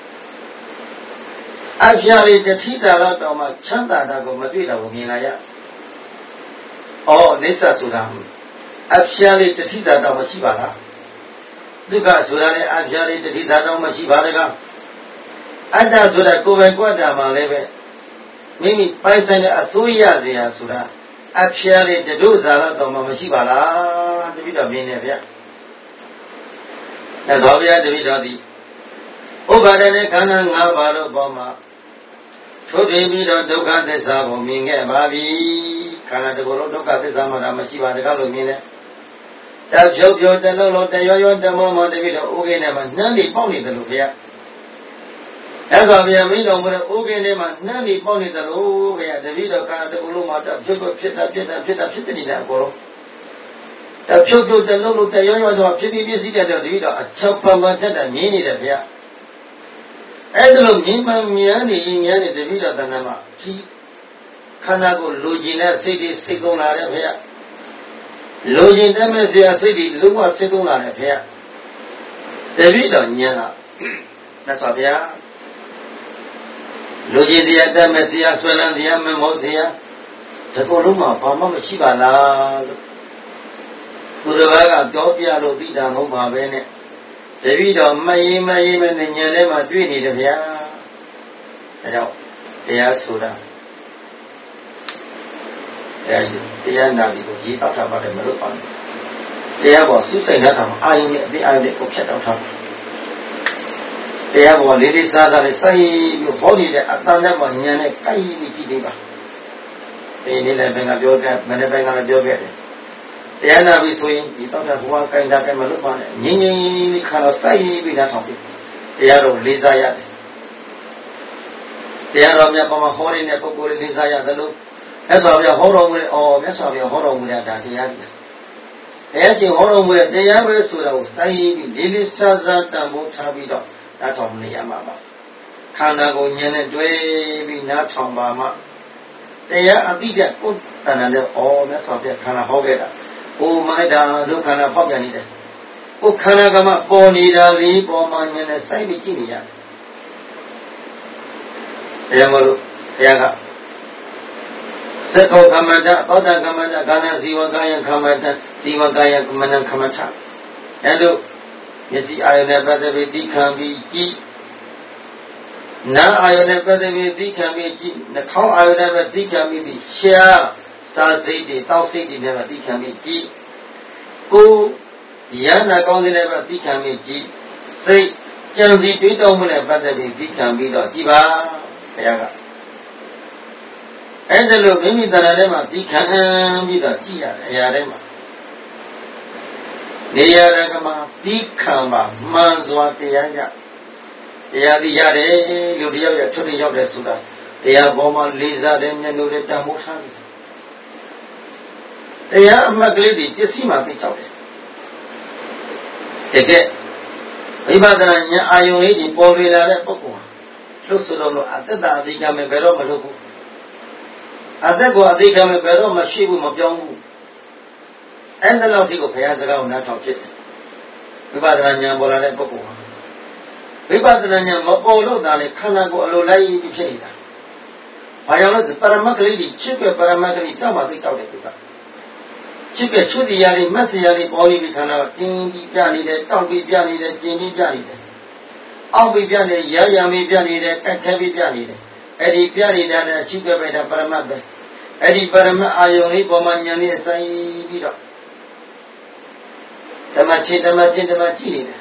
Speaker 1: အဖြံလေးတတိတာတော့မှချမ်းသာတာကိုမတွေ့တာကိုမြင်လာရအိဋ္ဌဆိုတာအဖြံလေးတတိတာတော့မရှိပါလားဒုက္ခဆိုတာလည်းအဖြံလေးတတိတာတော့မရှိပါလေကအတ္တဆိုတာကိုယ်ပဲကြွတာမှလည်းပဲမိမိပိုင်ဆိုင်တဲ့အစိုးရစရာဆိုတာအဖြာလေးတို့ဇာတော့မှမရှိပါလားတပိတော့မြင်နေဗျအဲတော်ဗျာတပိတော့ဒီဥပါဒနဲ့ခန္ဓာ၅ပါးတို့ပေါ်မှာထုတ်တည်ပြီးတော့ဒုက္ခသစ္စာကိုမြင်ခဲ့ပါပြီခန္ဓာတစ်ခုလုံးဒုက္ခသစ္စာမှတော့မရှိပါတကားလို့မြင်တယ်တဖြုတ်ဖြုတ်တလုံးလုံးတရောရောတမောမောတပိတော့ဥကိနဲ့မှနှမ်းပြီးပေါက်နေတယ်လို့ဗျာအဲ့ဆိုဗျာမင်းတော်ဘုရားဥကိနဲ့မှနှမ်းပြီးပေါက်နေတယ်လို့ဗျာတပိတော့ခန္ဓာတစ်ခုလုံးမှာတဖြုတ်ဖြုတ်ဖြစ်နေတာအကုန်လုံးတဖြုတ်ဖြုတ်တလုံးလုံးတရောရောတော့ဖြစ်ပြီးပြည့်စည်တဲ့တပိတော့အချက်ပမာတက်တာမြင်နေတယ်ဗျာအဲ့ဒါလို့မြင်မှမြင်နေတပိတော့တဏ္ဍမှာဒီခန္ဓာကိုလူကျင်တဲ့စိတ်တွေစိတ်ကုန်လာတယ်ဗျာလူကျင်တဲ့မဲ့စရာစိတ်တွေလုံးဝစိတ်ကုန်လာတယ်ဗျာတပိတော့ဉာဏ်ကမြတ်စွာဘုရားလူကျင်တရားတတ်မဲ့စရာဆွဲလန်းတရားမမောစရာဒီကုလုံးမှာဘာမှမရှိပါလားလို့သူတစ်ပါးကပြောပြလို့သိတာမဟုတ်ပါပဲနဲ့တပိတော့မယင်မဲ့နဲ့ဉာဏ်ထဲမှာတွေ့နေတယ်ဗျာအဲကြောင့်တရားဆိုတာတရားနာပြီးကိုရေးတောက်ထားပါတယ်မလို့ပါဘူးတရားပေါ်စုစိတ်ထားတာအာယုနဲ့အပြည့်အာယုနဲ့ကိုဖြတ်တောက်ထားတရားပေါ်လေးလေးစားစားနဲ့စိုက်ပြီးဟောနေတဲ့အတန်နဲ့မှဉာဏ်နဲ့ကိုက်ပြီးကြည့်ပေးပါဒီနေ့လည်းဘယ်ကပြောခဲ့မနေ့ပိုင်းကလည်းပြောခဲ့တယ်တရားနာပြီးဆိုရင်ဒီတောက်တာဘဝကိုင်တာကဲမလို့ပါနဲ့ငင်းလေးခါတော့စိုက်ပြီးနားထောင်ပြီးတရားတော်လေးစားရတယ်တရားတော်မြတ်ပေါ်မှာဟောနေတဲ့ပုဂ္ဂိုလ်လေးစားရတယ်လို့မြတ်စွာဘုရားဟောတော်မူတဲ့မြတ်စွာဘုရားဟောတော်မူတဲ့ဒါတရားကြီးဘယ်ကျင်ဟောတော်မူတဲ့တရားပဲဆိုတာကိုစိုက်ပြီးလေးလေးစားစားတန်ဖိုးထားပြီးတော့နားထောင်နေရမှာပါခန္ဓာကိုဉာဏ်နဲ့တွဲပြီးနားထောင်ပါမှတရားအတိတ်ကိုတဏ္ဍာနဲ့မြတ်စွာဘုရားခန္ဓာဟောခဲ့တာမိုက်တာဒုက္ခနာဖောက်ပြန်နေတယ်ခန္ဓာကမှပေါ်နေတာလေးပေါ်မှာဉာဏ်နဲ့စိုက်ပြီးကြည့်နေရတယ်တရားမလို့ဘုရားကသက္ကောကမ္မတသောတာကမ္မတကာဏဇီဝကာယကမ္မတဇီဝကာယကမ္မနကမ္မထအဲလိုမျက်စိအာယုနဲ့ပတ်သက်ပြီးသိခံပြီးကြည့်နားအာယုနဲ့ပတ်သက်ပြီးသိခံပြီးကြည့်နှာခေါင်းအာယုနဲ့ပတ်သိခံပြီးရှားစားစိတ်တွေတောက်စိတ်တွေနဲ့ပတ်သိခံပြီးကြည့်ကိုယ်ရဟနာကောင်းတဲ့နဲ့ပတ်သိခံပြီးကြည့်စိတ်ကြံစီတွေးတောမှုနဲ့ပတ်သက်ပြီးသိခံပြီးတော့ကြည့်ပါဘုရားကအဲ့ဒါလို့မိမိတရားထဲမှာသိခံပြီးတော့ကြည့်ရတယ်အရာထဲမှာနေရာကမှာသိခံပါမှန်စွာတရားရတရားသိရတယ်လူတယောက်ရထွတ်တရောက်တယ်ဆိုတာတရားပေါ်မှာလေးစားတယ်မျက်နှာနဲ့တန်ဖိုးထားတယ်တရားအမှတ်ကလေးတွေပစ္စည်းမှာသိကြောက်တယ်တကယ်ဝိပဿနာဉာဏ်အာယုံလေးဒီပေါ်ပြလာတဲ့ပုဂ္ဂိုလ်လှုပ်ဆိုလို့အတ္တအသိကမဲ့ဘယ်တော့မလုပ်ဘူးအတ္တကိုအသိကမဲ့ဘယ်တော့မရှိဘူးမပြောင်းဘူးအဲ့ဒါလောက်ဒီကိုဘုရားစကားကိုနားထောင်ဖြစ်တယ်ဝိပဿနာဉာဏ်ပေါ်လာတဲ့ပုဂ္ဂိုလ်ဝိပဿနာဉာဏ်မပေါ်လို့သာလေခန္ဓာကိုယ်အလိုလိုက်ပြီးဖြစ်နေတာဘာကြောင့်လဲပရမတ်ကလေးကြီးချစ်ပဲပရမတ်ကလေးတောက်မှသိတောက်တယ်သူကချစ်ကချွတ်တရားလေးမတ်စရာလေးပေါ်ပြီးခန္ဓာတင်းပြီးပြနေတယ်တောက်ပြီးပြနေတယ်ကျင်ပြီးပြနေတယ်အောက်ပြီးပြနေရရမီပြနေတယ်တက်ခဲပြီးပြနေတယ်အဲ့ဒီပြနေတဲ့ချစ်ကပဲဒါပရမတ်ပဲအဲ့ဒီပရမတ်အာယုံလေးပေါ်မှာဉာဏ်လေးဆိုင်ပြီးတော့ဓမ္မချင်းကြည့်နေတယ်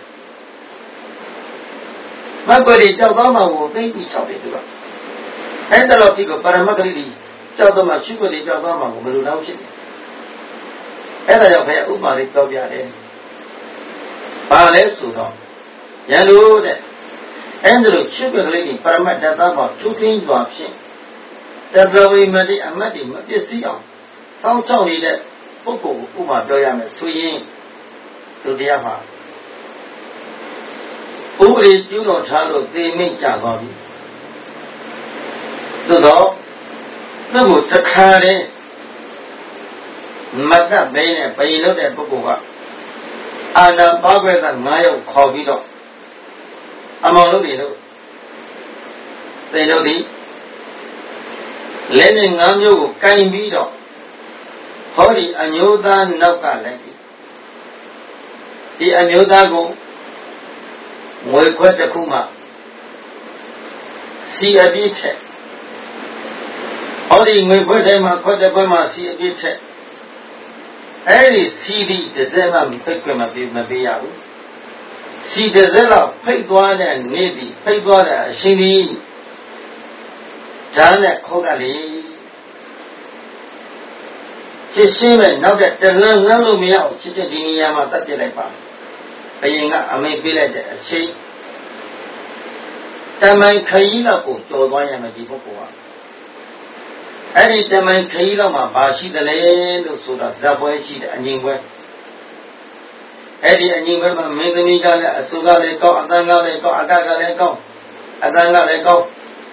Speaker 1: မတ်ပရိကြောက်တော့မှကိုသိပြီး၆တယ်သူကအဲ့ဒါတော့ဒီကပရမတ်ကလေးကြောက်တော့မှချစ်ကလေးကြောက်တော့မှကိုမလိုတော့ဖြစ်တယ်အဲ့ဒါကြောင့်ဘယ်ဥပမာလေးပြောပြတယ်ဘာလဲဆိုတော့ရန်လို့တဲ့အဲ့ဒါလိုချစ်ကလေးပရမတ်တတ်မှာထူးထင်းစွာဖြင့်တသဝိမတိအမတ်တွေမပစ္စည်းအောင်စောင့်ချောက်နေတဲ့ပုဂ္ဂိုလ်ကိုဥပမာပြောရမယ်ဆိုရင်လူတရားမှာဥပရိကျူးတော်ထားလို့သေမိတ်ကြသွားပြီသို့တော့သူ့ကိုတခါတည်းမတ်တပ်ပဲနဲ့ပြင်လို့တဲ့ပုဂ္ဂိုလ်ကအာနာပါဘက်က9ယောက်ခေါ်ပြီးတော့အမောင်လို့နေလို့သေလို့ဒီလက်နဲ့9မျိုးကိုကင်ပြီးတော့ဟောဒီအမျိုးသားနောက်ကလည်းဒီအမျိုးသားကိုငွေခွက်တစ်ခုမှစီအပြည့်ချက်ဟောဒီငွေခွက်ထဲမှာခွက်တစ်ခွက်မှစီအပြည့်ချက်အဲ့ဒီစီဒီတစ်စက်မှဖိတ်ခွင့်မပေးရဘူးစီတစ်စက်တော့ဖိတ်သွားတဲ့နေ့ဒီဖိတ်သွားတဲ့အရှင်ဒီဓာတ်နဲ့ခေါက်ကလေးချစ်ရှင်းမဲ့နောက်တဲ့တလန်းလန်းလို့မရအောင်ချစ်တဲ့ဒီနေရာမှာတတ်ပြလိုက်ပါဘယင်ကအမိန့်ပေးလိုက်တဲ့အချိန်တမန်ခရီးလောက်ကိုကြော်သွားရမယ်ဒီပုဂ္ဂိုလ်ကအဲ့ဒီတမန်ခရီးလောက်မှာဘာရှိသလဲလို့ဆိုတော့ဇက်ပွဲရှိတဲ့အငြိမ်ပွဲအဲ့ဒီအငြိမ်ပွဲမှာမင်းသမီးကလည်းအဆူကလည်းကောင်းအတန်းကလည်းကောင်းအကကလည်းကောင်းအတန်းကလည်းကောင်း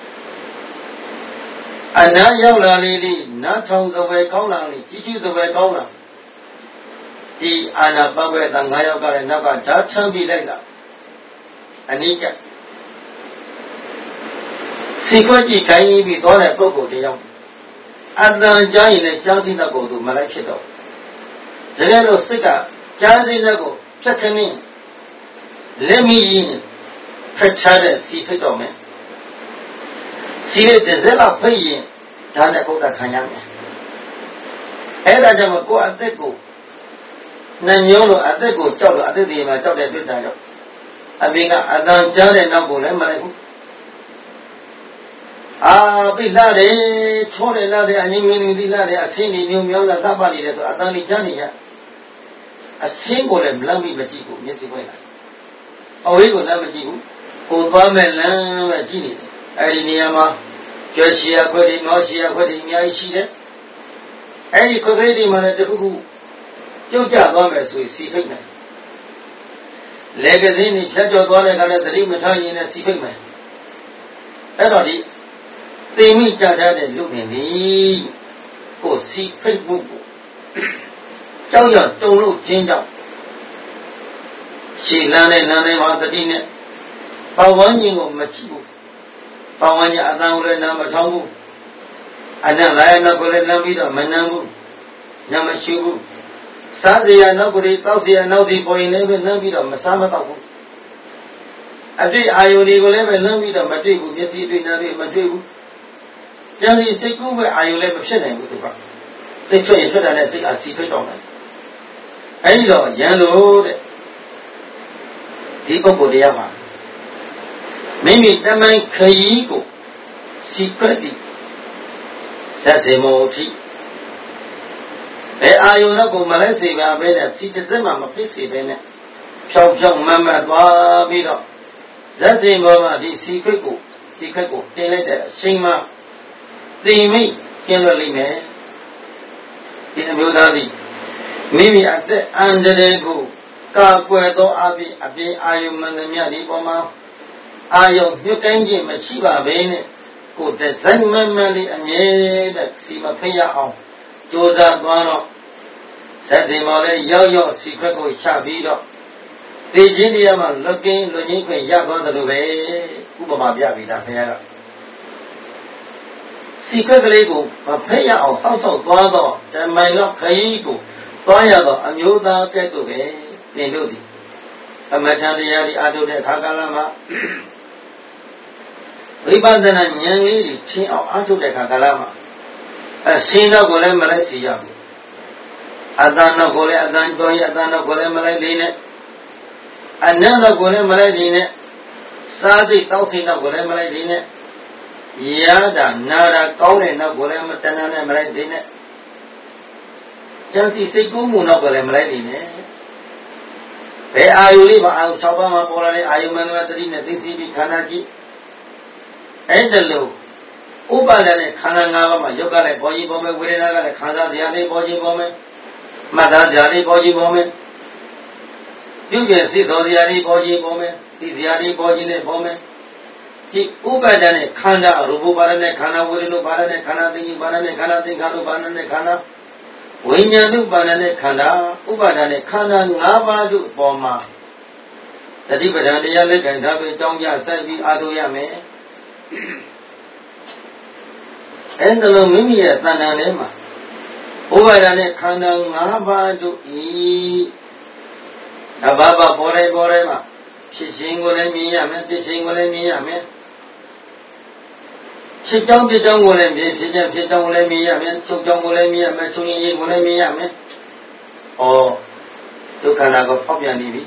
Speaker 1: အနာရောက်လာလေဒီနားထောင်သဘယ်ကောင်းလာလေကြီးကြီးသဘယ်ကောင်းလာဒီအာနာပဝေသ9ယောက်ကလည်းနောက်ကဓာတ်ထမ်းပြီးလိုက်တာအနိကစီခွက်ကြည့်ခိုင်းပြီးသွားတဲ့ပုဂ္ဂိုလ်တယောက်အတန်ကြားရင်လည်းကြားသိတဲ့ကိုယ်သူမလိုက်ဖြစ်တော့တကယ်လို့စိတ်ကကြားသိတဲ့ကိုဖြတ်ခင်းနေလက်မီရင်ဖက်ချတဲ့စီဖိတ်တော့မယ်စီရဲ့တစ်စက်လောက်ဖိတ်ရင်ဒါနဲ့ပုဒ်တာခံရမယ်အဲ့ဒါကြောင့်ကိုယ်အသက်ကိုနှညုံးလို့အသက်ကိုကြောက်လို့အသက်တွေမှာကြောက်တဲ့တွေ့တာကြောင့်အပြင်ကအတန်ကြားတဲ့နောက်ကိုလည်းမလိုက်ဘူးသိလာတယ်ချောတယ်လာတယ်အငြိမ်ငြိမ်သိလာတယ်အဆင်းနေမျိုးမျိုးလာသတ်ပါနေတယ်ဆိုအတန်ကြီးကြားနေရအဆင်းကိုလည်းမလန့်ပြီးမကြည့်ဘူးမျက်စိပွင့်လာအဝေးကိုလည်းမကြည့်ဘူးကိုသွားမဲ့လမ်းပဲကြည့်နေတယ်အဲ့ဒီနေရာမှာကျွဲရှည်ရခွက်တွေငေါရှည်ရခွက်တွေအများကြီးရှိတယ်အဲ့ဒီခွက်ကလေးတွေမှာလည်းတခုခုပြုတ်ကျသွားမယ်ဆိုရင်စီဖိတ်မယ်လေကစင်းนี่ဖြတ်ကျော်သွားတဲ့အခါလည်းသတိမထားရင်လည်းစီဖိတ်မယ်အဲ့တော့ဒီသိမိကြတဲ့လူတွေနေကိုစီဖိတ်ဖို့ကြောက်ရွံ့တုန်လို့ခြင်းကြောင့်ရှည်လန်းတဲ့လမ်းတွေမှာသတိနဲ့ပတ်ဝန်းကျင်ကိုမကြည့်ဘူးပတ်ဝန်းကျင်အတန်ကိုလည်းနားမထောင်ဘူးအနံ့လာရနောက်ကိုလည်းလမ်းပြီးတော့မနှမ်းဘူးညမရှိဘူးစားစရာနောက်ကိုတောက်စရာနောက်ဒီပေါ်ရင်လည်းပဲနှမ်းပြီးတော့မစားမတော့ဘူးအတွေ့အာယုန်တွေကိုလည်းပဲနှမ်းပြီးတော့မတွေ့ဘူးမျက်စိတွေ့နားတွေ့မတွေ့ဘူးကြံစီစိတ်ကူးပဲအာယုန်လည်းမဖြစ်နိုင်ဘူးသူကစိတ်ထွက်ရင်ထွက်တာနဲ့စိတ်အားစီဖိတ်တော့မယ်အဲဒီတော့ရန်လို့တဲ့ဒီပုဂ္ဂိုလ်တရားမှာမိမိတမန်ခရီးကိုစီခွက်ပြီးဇတ်စေမောထိဘယ်အာယုန်တော့ကိုမလိုက်စေပါပဲနဲ့စီတစ်စက်မှမဖြစ်စေပဲနဲ့ဖြောင်းမတ်သွားပြီးတော့ဇတ်စေမောမှာဒီစီခွက်ကိုတင်လိုက်တဲ့အချိန်မှာသိမိကျင်းလွတ်လိမ့်မယ်ဒီအမျိုးသားသည်မိမိအသက်အန္တရာယ်ကိုကာကွယ်သောအပြင်အာယုန်မှန်သမျှဒီပေါ်မှာအာယုံပြုတ်တိုင်းခြင်းမရှိပါဘဲနဲ့ကိုဒီဇိုင်းမှန်လေးအမြဲတည်းစီမဖိရအောင်ကြိုးစားသွားတော့ဇက်စီမော်လေးရောက်စီခွက်ကိုချပြီးတော့သိချင်းတရားမှာလွတ်ကင်းလွတ်ငြိမ်းခွင့်ရသွားတယ်လို့ပဲဥပမာပြပြီးသားခင်ဗျားကစီခွက်ကလေးကိုမဖိရအောင်စောင့်သွားတော့တမိုင်လောက်ခရီးကိုသွားရတော့အမျိုးသားကဲ့သို့ပဲပြင်လို့သည်အမထံတရားဒီအာထုတဲ့ခါကာလမှာဝိပဿနာဉာဏ်လေးတွေထင်အောင်အာထုတဲ့ခါကာလမှာအစင်းတော့ကိုလည်းမလိုက်စီရဘူးအတန်တော့ကိုလည်းအတန်တော်ရအတန်တော့ကိုလည်းမလိုက်လေးနဲ့အနတ်တော့ကိုလည်းမလိုက်လေးနဲ့စားစိတ်တောက်စိတ်တော့ကိုလည်းမလိုက်လေးနဲ့ရတာနာတာကောင်းတဲ့နောက်ကိုလည်းမတဏ္ဍာနဲ့မလိုက်သေးနဲ့ကျန်စီစိတ်ကူးမှုတော့ကိုလည်းမလိုက်သေးနဲ့ဘယ်အာယုလေးပါအာယု6ပါးမှာပေါ်လာတဲ့အာယုမန္တဝတ္တိနဲ့သိသိပြီးခန္ဓာကြည့်အဲ့ဒါလို့ဥပါဒနဲ့ခန္ဓာ၅ပါးမှာယုတ်ကလည်းပေါ်ကြီးပေါ်မယ်ဝေဒနာကလည်းခံစားတရားလေးပေါ်ကြီးပေါ်မယ်မှတ်သားတရားလေးပေါ်ကြီးပေါ်မယ်ပြုပြင်စိတ်ဆော်တရားလေးပေါ်ကြီးပေါ်မယ်သိတရားလေးပေါ်ကြီးနဲ့ပေါ်မယ်ဒီဥပါဒနဲ့ခန္ဓာရူပပါဒနဲ့ခန္ဓာဝေဒနုပါဒနဲ့ခန္ဓာသိဉ္ဇပါဒနဲ့ခန္ဓာသင်္ခါရုပါဒနဲ့ခန္ဓာဝိညာဉ်ဥပါဒနဲ့ခန္ဓာဥပါဒနဲ့ခန္ဓာ၅ပါးတို့ပေါ်မှာတတိပဒံတရားလက်ခံထားပြီးကြောင်းကြဆက်ပြီးအားထုတ်ရမယ်အဲ့ဒါလိုမိမိရဲ့တဏ္ဍာထဲမှာဥပါဒနဲ့ခန္ဓာ၅ပါးတို့ဤအဘဘပေါ်ရဲမှာဖြစ်ခြင်းကိုလည်းမြင်ရမယ်ပြခြင်းကိုလည်းမြင်ရမယ်ဖြစ်ကြောင်းပြကြောင်းကိုလည်းမြင်ဖြစ်ကြောင်းကိုလည်းမြင်ရမယ်ချုပ်ကြောင်းကိုလည်းမြင်ရမယ်ချုပ်ရင်ကိုလည်းမြင်ရမယ်ဩဒုက္ခနာကိုဖောက်ပြန်နေပြီ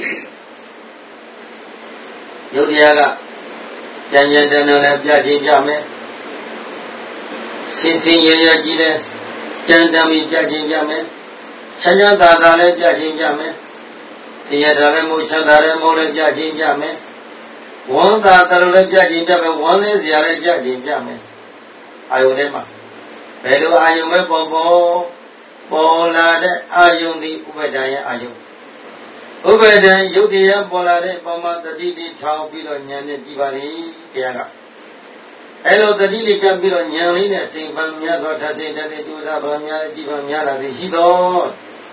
Speaker 1: ယုတ်တရားကကြံကြံတန်းတန်းလည်းပြခြင်းပြမယ်စင်စင်ရရကြီးလည်းကြံတမ်းပြီးပြခြင်းပြမယ်ချမ်းချမ်းသာသာလည်းပြခြင်းပြမယ်ဆင်းရဲတာလည်းမို့ချမ်းသာလည်းမို့လည်းပြခြင်းပြမယ်ဝမ်းသာတယ်လည်းပြခြင်းပြမယ်ဝမ်းလေးစရာလည်းပြခြင်းပြမယ်အာယုန်ထဲမှာဘယ်လိုအာယုန်ပဲပေါ်လာတဲ့အာယုန်ဒီဥပဒံရဲ့အာယုန်ဥပဒံယုတ်တရားပေါ်လာတဲ့ပုံမှန်တတိတိထောင်ပြီးတော့ဉာဏ်နဲ့ကြည့်ပါလိဘုရားကအဲ့လိုတတိလေးကပ်ပြီးတော့ဉာဏ်လေးနဲ့စိတ်ပန်းများသောထသိတဲ့တူသာပါများကြည့်ပါများလာသည်ရှိတော့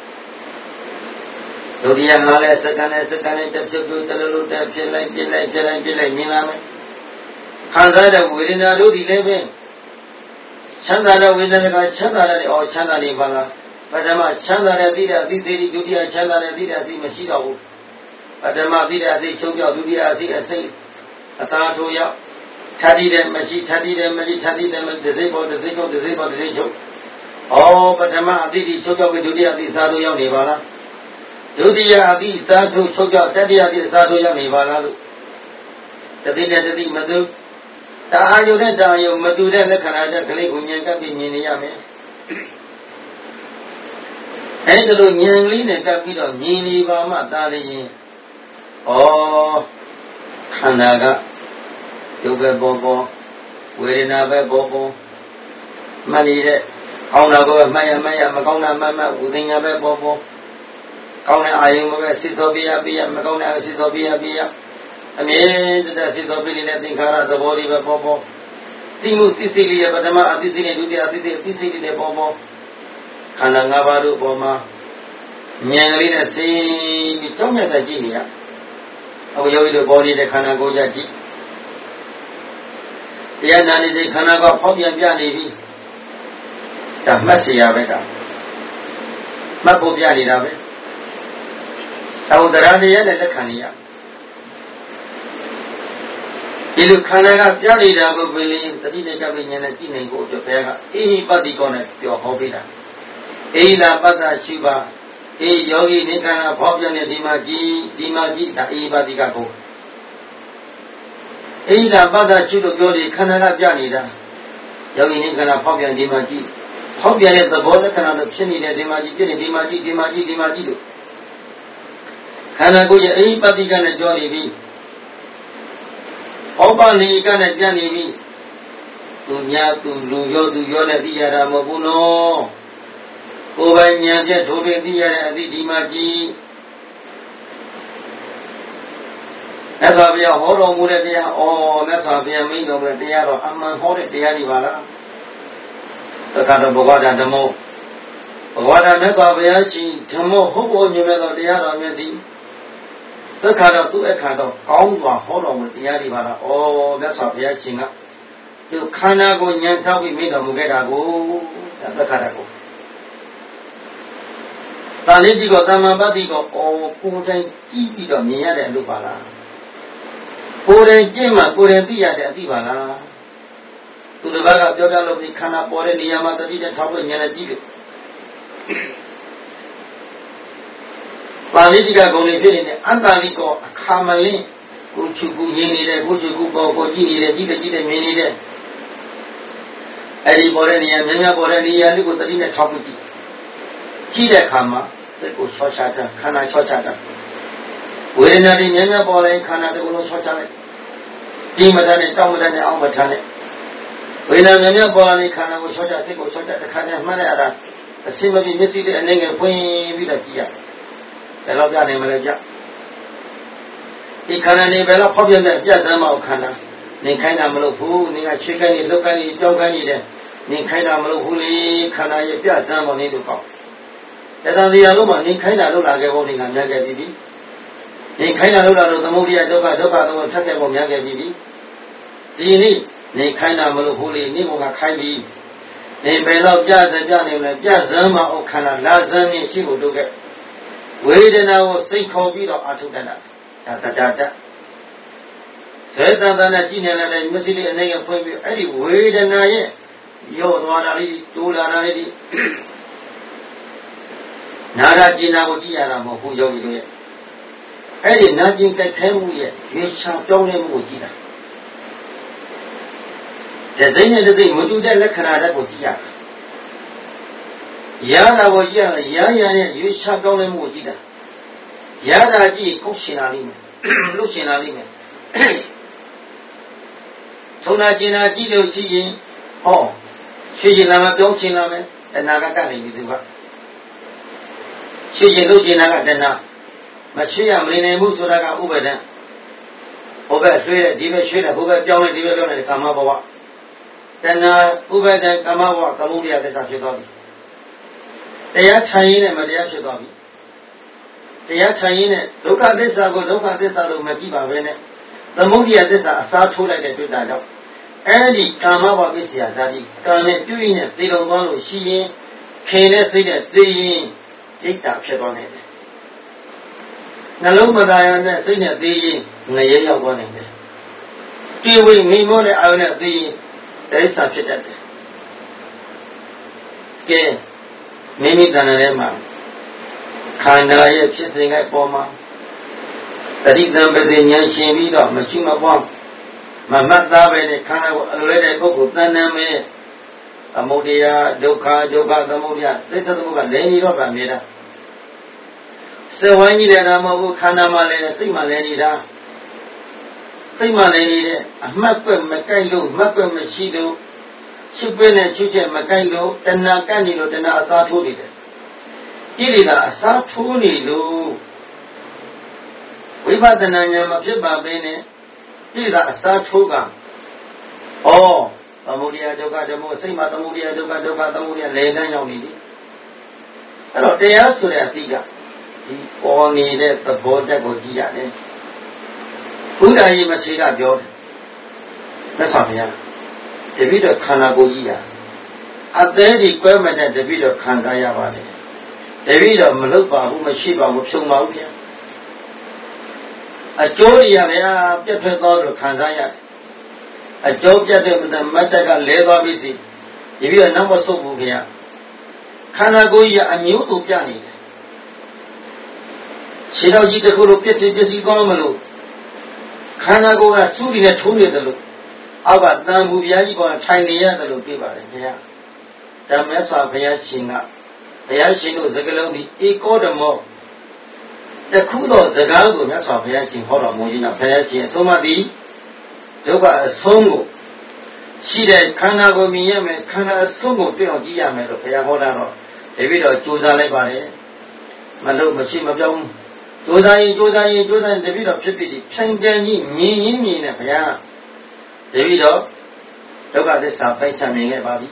Speaker 1: ဒုတိယမှာလဲစက္ကန့်နဲ့တက်ပြုတ်တလူတက်ဖြစ်လိုက်မြင်လာမယ်ခံစားတဲ့ဝေဒနာတို့ဒီလည်းပဲချမ်းသာတဲ့ဝေဒနာကချမ်းသာတဲ့ချမ်းသာနေပါလားပထမချမ်းသာတဲ့သိတဲ့အသိစိတ်ဒုတိယချမ်းသာတဲ့သိတဲ့အသိမရှိတော့ဘူးပထမသိတဲ့အသိချုပ်ပြောက်ဒုတိယအသိအစိတ်အစာထိုးရောက်ထပ်တည်တယ်မရှိထပ်တည်တယ်မရှိထပ်တည်တယ်မရှိတစ်စိတ်ပေါ်တစ်စိတ်ချုပ်ပထမအသိဒီချုပ်ပြောက်ပြီးဒုတိယအသိစားထိုးရောက်နေပါလားဒုတိယအသိစားထိုးချုပ်ပြောက်တတိယအသိစားထိုးရောက်နေပါလားလို့တတိနဲ့တတိမတူတာအာယုနဲ့တာအာယုမတူတဲ့လက္ခဏာတဲ့ကလေးကိုဉာဏ်ကပ်ပြီးမြင်နေရမယ်အဲ့ဒါလိုဉာဏ်လေးနဲ့ကပ်ပြီးတော့မြင်နေပါမှသာလျင်ခန္ဓာကဒုက္ခပေါ်ဝေဒနာပဲပေါ်မှတ်နေတဲ့ကောင်းတာကိုမှတ်ရမကောင်းတာမှတ်ဝိညာဉ်ပဲပေါ်ကောင်းတဲ့အာယုံပဲစိတ်သောပြရမကောင်းတဲ့စိတ်သောပြရအမြဲတည်းစိတ်သောပြနေတဲ့သင်္ခါရသဘောတွေပဲပေါ်သိမှုသိစိတ်လေးပထမအသိစိတ်နဲ့ဒုတိယအသိစိတ်တွေပေါ်ခန္ဓာ၅ပါးတို့ပေါ်မှာဉာဏ်ကလေးနဲ့စိပြီးကြောက်မြတ်တဲ့ကြည့်နေရအခုယောဂီတို့ပေါ်နေတဲ့ခန္ဓာကိုယ်ကြည့်တရားနာနေတဲ့ခန္ဓာကဖောက်ပြန်ပြနေပြီဒါမှတ်เสียပဲဒါမှတ်ဖို့ပြနေတာပဲသာဝတ္တရာနေရတဲ့လက်ခံနေရဒီလိုခန္ဓာကပြနေတာကိုပင်လေးတတိနဲ့ကြပိညာနဲ့ကြည့်နိုင်ဖို့အတွက်ဘုရားကအေဟိပတ္တိကောနဲ့ပြောဟောပေးတာအေဟိလာပတ္တရှိပါအေယောဂီနိခန္ဓာဖောက်ပြန်တဲ့ဒီမှာကြည့်ဒါအေဟိပတ္တိကကိုအေဟိလာပတ္တရှိလို့ပြောတယ်ခန္ဓာကပြနေတာယောဂီနိခန္ဓာဖောက်ပြန်ဒီမှာကြည့်ဖောက်ပြန်တဲ့သဘောလက္ခဏာလို့ဖြစ်နေတဲ့ဒီမှာကြည့်ဖြစ်နေဒီမှာကြည့်လို့ခန္ဓာကိုယ်ရဲ့အေဟိပတ္တိကနဲ့ပြောနေပြီဩပနိကနဲ့ပြန်နေပြီသူများသူလူရောနဲ့သိရတာမဟုတ်ဘူးနော်ကိုယ်ပိုင်ဉာဏ်ဖြင့်ထိုးထွင်းသိရတဲ့အသည့်ဒီမှာကြည့်မြတ်စွာဘုရားဟောတော်မူတဲ့တရားမြတ်စွာဘုရားမိန့်တော်မူတဲ့တရားတော့အမှန်ဟောတဲ့တရားတွေပါလားသက္ကတဘဂဝတာဓမ္မောဘဂဝတာမြတ်စွာဘုရားကြီးဓမ္မောဟုတ်ပေါ်မြင်မဲ့တော်တရားတော်မြတ်သည်သက္ခါတော့သူ့အခါတော့ကောင်းစွာဟောတော်မူတရားတွေပါလားမြတ်စွာဘုရားရှင်ကသူခန္ဓာကိုဉာဏ်ထောက်ပြီးမိတော်မူခဲ့တာကိုသက္ခါတကိုတာလေးဒီကတမ္မာပတ္တိကအော်ကိုယ်တိုင်ကြည့်ပြီးတော့မြင်ရတဲ့အလုပ်ပါလားကိုယ်တိုင်ကျင့်မှကိုယ်တိုင်သိရတဲ့အသိပါလားသူတစ်ပါးကပြောပြလို့ဒီခန္ဓာပေါ်တဲ့နေရာမှာတတိနဲ့ထောက်ဖို့ဉာဏ်နဲ့ကြည့်လို့ပါဠိတိကဂုဏ်တွေဖြစ်နေတဲ့အတ္တလိကောအခါမလင်းကိုချုပ်ကူရင်းနေတဲ့ကိုချုပ်ကူပေါ်ကိုကြည့်နေတဲ့ကြည့်တဲ့မြင်နေတဲ့အဲ့ဒီပေါ်တဲ့နေရာများများပေါ်တဲ့နေရာလေးကိုတတိနဲ့ထောက်ဖို့ကြည့်တဲ့အခါမှာစိတ်ကိုချောချတာခန္ဓာချောချတာဝေဒနာတွေများများပေါ်လိုက်ခန္ဓာတစ်ခုလုံးချောချလိုက်ဒီမတန်းနဲ့တောက်မတန်းနဲ့အောက်မထန်းနဲ့ဝေဒနာများများပေါ်လိုက်ခန္ဓာကိုချောချစိတ်ကိုချောချတစ်ခါနဲ့မှတ်လိုက်ရတာအစင်မပြေမျက်စိလေးအနေငယ်ဖွင့်ပြီးတော့ကြည့်ရတယ်ဘယ်တော့ပြနိုင်မလဲကြဒီခန္ဓာနေဘယ်တော့ဖောက်ပြတဲ့ပြတ်စမ်းမအောင်ခန္ဓာနေခိုင်းတာမလုပ်ဘူးနေကချွေးခိုင်းနေလုတ်ခိုင်းနေကြောက်ခိုင်းနေတယ်နေခိုင်းတာမလုပ်ဘူးလေခန္ဓာရဲ့ပြတ်စမ်းမနေလို့ကောက်တဏှာတရားလုံးမှာနေခိုင်းတာလုပ်လာခဲ့ဖို့နေကများခဲ့ပြီနေခိုင်းတာလုပ်လာတော့သမုဒိယဒုက္ခတော့ထက်ခဲ့ဖို့များခဲ့ပြီဒီနေ့နေခိုင်းတာမလုပ်ဘူးလေနေကခိုင်းပြီနေဘယ်တော့ပြတ်နေလဲပြတ်စမ်းမအောင်ခန္ဓာလာစမ်းနေရှိဖို့လုပ်ခဲ့ဝေဒနာကိုစိတ်ခေါ်ပြီးတော့အာထုတတ်တာဒါတတဇေတတနဲ့ကြည်နေတယ်မျက်စိလေးအနေနဲ့ဖွင့်ပြီးအဲ့ဒီဝေဒနာရဲ့ရော့သွားတာလေးတိုးလာတာလေးနာရကျင်နာကိုကြည့်ရတာမဟုတ်ဘူးယောဂီတို့ရဲ့အဲ့ဒီနာကျင်ကြိုက်ခဲမှုရဲ့ရွေးချောင်ပြောင်းလဲမှုကိုကြည့်တာတဲ့စိတ်နဲ့စိတ်မတူတဲ့လက္ခဏာတွေကိုကြည့်ရတာရတာကိုကြည့်ရရရဲ့ရွေးချောင်ပြောင်းလဲမှုကိုကြည့်တာရတာကြည့်ကိုရှင်လာလိမ့်မယ်လှုပ်ရှင်လာလိမ့်မယ်ထုံနာကျင်နာကြည့်လို့ရှိရင်ဟောရွှေရှင်လာမယ်ပြောင်းရှင်လာမယ်တဏှာကကနိုင်ပြီသူကရွှေရှင်လို့ရှင်လာကတဏှာမရွှေရမနေနိုင်ဘူးဆိုတာကဥပဒံဟိုဘက်ရွှေတဲ့ဒီဘက်ရွှေတဲ့ဟိုဘက်ပြောင်းနေဒီဘက်ပြောင်းနေကာမဘဝတဏှာဥပဒံကာမဘဝသမုဒိယသစ္စာဖြစ်သွားပြီတရားထိုင်ရင်းနဲ့မတရားဖြစ်သွားပြီတရားထိုင်ရင်းနဲ့ဒုက္ခသစ္စာကိုဒုက္ခသစ္စာလို့မကြည့်ပါပဲနဲ့သမုဒိယသစ္စာအစားထိုးလိုက်တဲ့တွေ့တာကြောင့်အဲဒီကာမဘဝပစ္စယဇာတိကာနဲ့ပြုရင်းနဲ့သေတော်သွားလို့ရှိရင်ခင်နဲ့စိတ်နဲ့သိရင်ဒိဋ္ဌာဖြစ်သွားနိုင်တယ်နှလုံးမသားရနဲ့စိတ်နဲ့သိရင်ငရဲရောက်သွားနိုင်တယ်တိဝိမိမောတဲ့အာရုံနဲ့သိရင်ဒိဋ္ဌာဖြစ်တတ်တယ်ကဲမိမိတဏ္ဍာထဲမှာခန္ဓာရဲ့ဖြစ်စဉ်ကပေါ်မှာတတိတံပဇေဉာဏ်ရှင်ပြီးတော့မရှိမပွားမမှတ်သားပဲနဲ့ခန္ဓာကိုအလွယ်တဲ့ပုဂ္ဂိုလ်တဏ္ဍာမဲ့သမုဒယဒုက္ခသမုဒယသစ္စာသမုဒ္ဒလည်းနေတော့ဗာမြေတာစဝိုင်းကြီးလည်းမဟုတ်ဘူးခန္ဓာမှလည်းစိတ်မှလည်းနေတာစိတ်မှလည်းနေတဲ့အမှတ်ကွက်မကိုက်လို့မှတ်ကွက်မရှိလို့ရှုပ်ပဲနဲ့ရှုပ်ချက်မကိုက်လို့တဏှာကပ်နေလို့တဏှာအစားထိုးနေတယ်ကိလေသာအစားထိုးနေလို့ဝိပဿနာဉာဏ်မဖြစ်ပါဘဲနဲ့ကိလေသာအစားထိုးကသမုဒိယဒုက္ခဓမ္မစိတ်မှာသမုဒိယဒုက္ခသမုဒိယလေတန်းရောက်နေပြီအဲ့တော့တရားဆိုတဲ့အတိကဒီပေါ်နေတဲ့သဘောတက်ကိုကြည့်ရတယ်ဘုရားကြီးမရှိကပြောတယ်လက်ဆောင်ဗျာတပိတော့ခန္ဓာကိုယ်ကြီးရအသေးဒီကွဲမတဲ့တပိတော့ခံစားရပါတယ်တပိတော့မလုပ်ပါဘူးမရှိပါဘူးဖြုံပါဘူးဗျာအကျိုးရဗျာပြတ်ထွက်သွားလို့ခံစားရတယ်အကျိုးပြတ်တဲ့မတ်တက်ကလဲသွားပြီစီဒီပြီးတော့နောက်မဆုတ်ဘူးဗျာခန္ဓာကိုယ်ကြီးအမျိုးစုံပြနေတယ်ခြေတော်ကြီးတစ်ခုလိုပြည့်ပြည့်စည်သွားမလို့ခန္ဓာကိုယ်ကစူးရီနဲ့ထိုးနေတယ်လို့အောက်ကတန်ဘူးဘုရားကြီးကထိုင်နေရတယ်လို့ပြောပါတယ်ခင်ဗျာဓမ္မဆွာဘုရားရှင်ကဘုရားရှင်တို့စကလုံးဒီဧကောဓမောတခုသောစကားကိုမြတ်စွာဘုရားရှင်ဟောတော်မူခြင်းကြောင့်ဘုရားရှင်အဆုံးမသည်ဒုက္ခအဆုံးကိုရှိတဲ့ခန္ဓာကိုမြင်ရမယ်ခန္ဓာအဆုံးကိုတွေ့အောင်ကြည့်ရမယ်လို့ဘုရားဟောတာတော့ဒီပြီးတော့ကြိုးစားလိုက်ပါတယ်မလို့မရှိမပြောင်းကြိုးစားရင်တပြီးတော့ဖြစ်ဖြစ်ဖြန့်ပြန်ကြီးမြင်ရင်မြင်နဲ့ဘုရားတပြီးတော့ဒုက္ခသစ္စာပိုက်ချမြင်ခဲ့ပါပြီ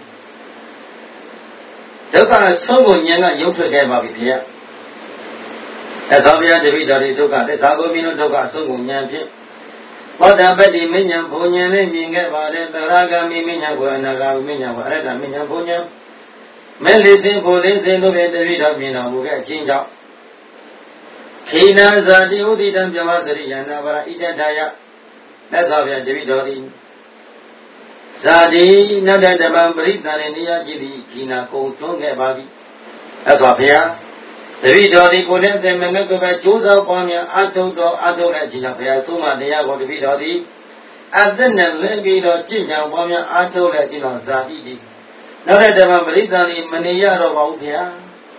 Speaker 1: ဒုက္ခအဆုံးကိုဉာဏ်ကရုပ်ထွက်ခဲ့ပါပြီဘုရားအသောဘုရားတပြီးတော်ဒီဒုက္ခသစ္စာကိုမြင်လို့ဒုက္ခအဆုံးကိုဉာဏ်ဖြင့်သောတာပတ္တိမဉ္ဇဉ်ဘုံဉာဏ်နဲ့မြင်ခဲ့ပါတယ်သရဂမိမဉ္ဇဉ်ဘုံအနာဂါမိမဉ္ဇဉ်ဘုံအရဟတမဉ္ဇဉ်ဘုံဉာဏ် Melissing, Polissing, the Vida Mina, who get change out. Kina Zadi, Udidam Jamazari, and Navara, Idaya. That's how we are David. Zadi, Nada, the Mambrita, and Yajidi, Kina, Kotunga, Babi. That's up here. David, connect them and look at Josa Pomia, Ato, Gina, Suma, they are going to be Dodi. At the Levi, Gina, Pomia, Ato, Gina, Zadi. Now that the Mambrita in Mania of Opia.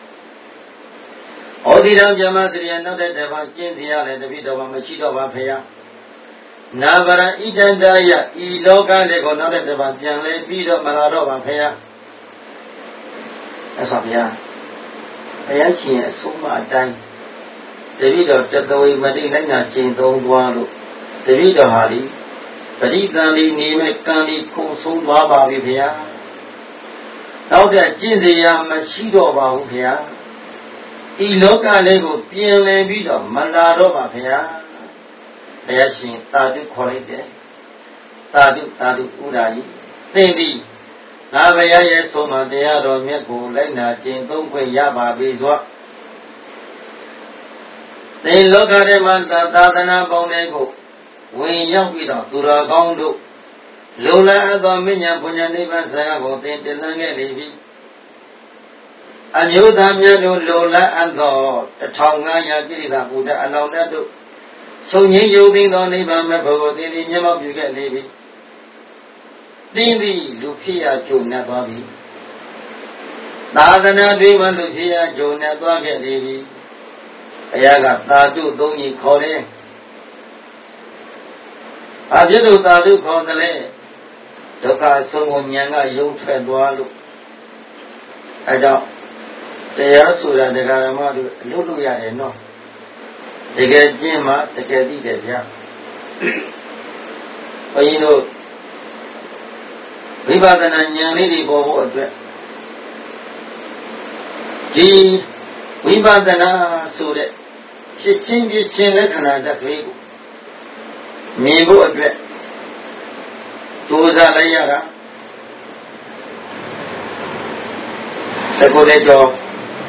Speaker 1: All the Jamatri and not that the Vacinzia and the Vida of Machito of Apia. Navara Idandaya, Iloga, they go not at the Vacian, Vida Malado of Apia. As of ya. Ayashi, Suma time. The Vida took away Madina, Chin, don't want the Vida Hari. Padidali, Nime, Kandi, Kusu, Baba, Vivia. Now that Jindia Machito of Apia. Iloga lego piele vida malado mafia. Ayashin tadu koride. Tadu urai. Tendi. Navaya yesoma deado meko lena jindong kwe yaba bizwa. They look at him and Tadana Bonego. When young widow, Dura Gondo. Lola the Minya Punyaniva Sago, they didn't get leaving. And you damn Lola and the Tonga Yakita Buddha alone that do. So you think only Bamabo, the Yama you get leaving. Dindi, Lucia, Juna Bobby. Nadana Dreamer, Lucia, Juna Bobby, leaving. Ayaga, Tadu, don't you call it? Abidu Tadu called the lay. Toka someone younger, you fed Walu. I don't. They are so that the Garamadu, Luluya, no. They get Jima, they get it, yeah. But you know, we bought an Yanidi Bobo. Gee, we bought an so that she changed Chile Canada Grego. Maybe a dread. Toza Layara. Secoreto.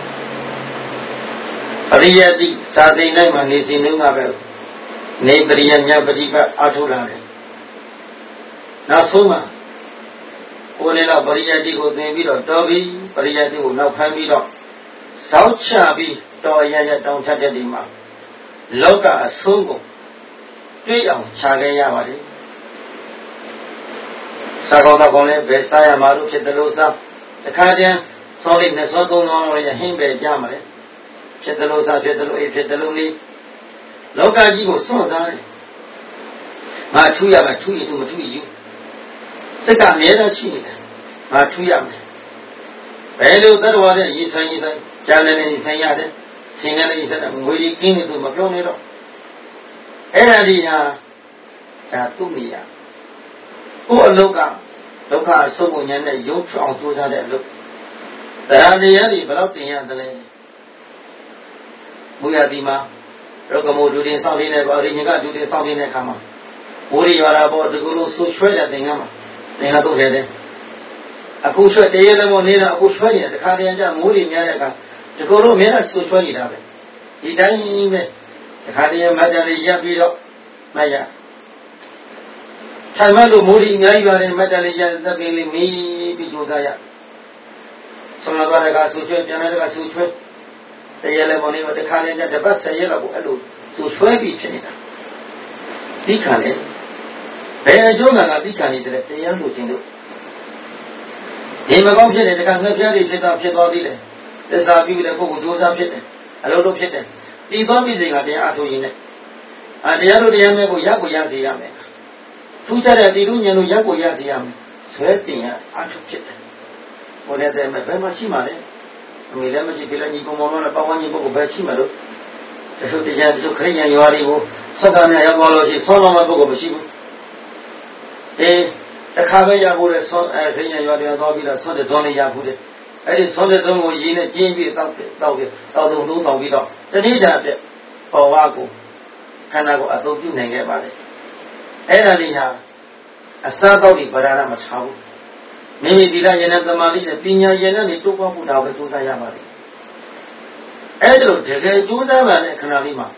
Speaker 1: Pariyati, Saturday night, man, is in Nungavel. Neighboring Yabadiba Atulane. Now, Suma. Onela Pariyati would name it or Dobby, Pariyati would now find me up. South Chabi, Toya down Tadima. Loka, Sungo. တွေ့အောင်ခြာခဲ့ရပါတယ်စာကောင်းတော့ကောင်းလဲပဲစားရမှာလို့ဖြစ်တယ်လို့စားတခါတည်းစောလေးနဲ့စောသုံးသောရဟင်းပဲကြမှာလေဖြစ်တယ်လို့စားဖြစ်တယ်လို့အေးဖြစ်တယ်လို့နေလောကကြီးကိုစွန့်စားတယ်ငါထူးရမှာထူးရမထူးယူစိတ်ကအမြဲတမ်းရှိနေတယ်ငါထူးရမယ်ဘယ်လိုသတ္တဝါတဲ့ရည်ဆိုင်ကြားလည်းရည်ဆိုင်ရတယ်ဆင်းရဲလည်းရည်ဆိုင်တယ်ငွေကြီးကင်းနေသူမပြောနေတော့အဲ့ဒါဒီဟာဒါသူ့နေရကိုယ်အလုတ်ကဒုက္ခအဆုံးကိုဉာဏ်နဲ့ရုပ်ချအောင်ကြိုးစားတဲ့အလုတ်တရားတရားတွေဘယ်တော့တင်ရတယ်လဲမူရတိမှာရောကမိုးဒူတင်စောင့်နေတဲ့ဗောရိညကဒူတင်စောင့်နေတဲ့အခါမှာမိုးရီရွာတာပေါ့ဒီကုလို့ဆူရွှဲတဲ့သင်္ကန်းမှာသင်္ကန်းတော့ထဲတယ်အခုရွှဲတရေလည်းမနေတော့အခုရွှဲနေတာတခါတည်းကျမိုးရီများတဲ့အခါဒီကုလို့အများကဆူရွှဲနေတာပဲဒီတိုင်းပဲတခါတည်းမတ်တလေးရပ်ပြီးတော့မရထိုင်မလို့မိုးရီအများကြီးပါတယ်မတ်တလေးရပ်သက်ပင်လေးမီးပြီးကြိုးစားရဆောင်းလာတဲ့ကဆူချွဲပြန်တဲ့ကဆူချွဲတရေလည်းမနေတော့တခါတည်းကျတပတ်10ရက်လောက်ကိုအဲ့လိုဆူချွဲပြီးဖြစ်နေတာဒီခါလေဘယ်အကျိုးကတိခါနေတဲ့တရားလို့ခြင်းတို့ဒီမကောင်းဖြစ်တဲ့တခါငှက်ပြားတွေဖြစ်သွားသေးတယ်သစ္စာပြုတဲ့ပုဂ္ဂိုလ်ကြိုးစားဖြစ်တယ်အလုံးလုံးဖြစ်တယ်ဒီသောပိစိတ်ကတရားအထုရင်းနဲ့တရားတို့တရားမဲ့ကိုရပ်ကိုရစေရမယ်ထူးခြားတဲ့ဒီလူညံတို့ရပ်ကိုရစေရမယ်ဆွဲတင်ရအထုဖြစ်တယ်ဟိုလည်းတဲ့မဲ့ဘယ်မှာရှိမှလဲအမေလည်းမရှိပြလည်းညီကောင်မောင်တို့လည်းပဝန်းကျင်ပုဂ္ဂိုလ်ပဲရှိမှလို့တချို့တရားတချို့ခရိယံရွာတွေကိုဆောက်ကများရောက်သွားလို့ရှိဆောင်းတော်မဲ့ပုဂ္ဂိုလ်မရှိဘူးတခါပဲရဖို့တဲ့ဆောခရိယံရွာတွေသွားပြီးတော့ဆောတဲ့ဇွန်လေးရဖို့တဲ့အဲ့ဒီဆောတဲ့ဇွန်ကိုရင်းနဲ့ကျင်းပြီးတောက်သုံးဆောင်ပြီးတော့တဏှိတာပြပေါ်ဝါကိုခန္ဓာကိုအသုံးပြုနိုင်ခဲ့ပါလေအဲ့ဒါလေးဟာအစားတော့ဒီဗราဏမထားဘူးမိမိဒီလာယနာသမာဓိနဲ့ပညာယနာနဲ့တိုးပွားဖို့ဒါပဲကြိုးစားရပါတယ်အဲ့ဒါတကယ်ကြိုးစားလာတဲ့ခဏလေးမှာ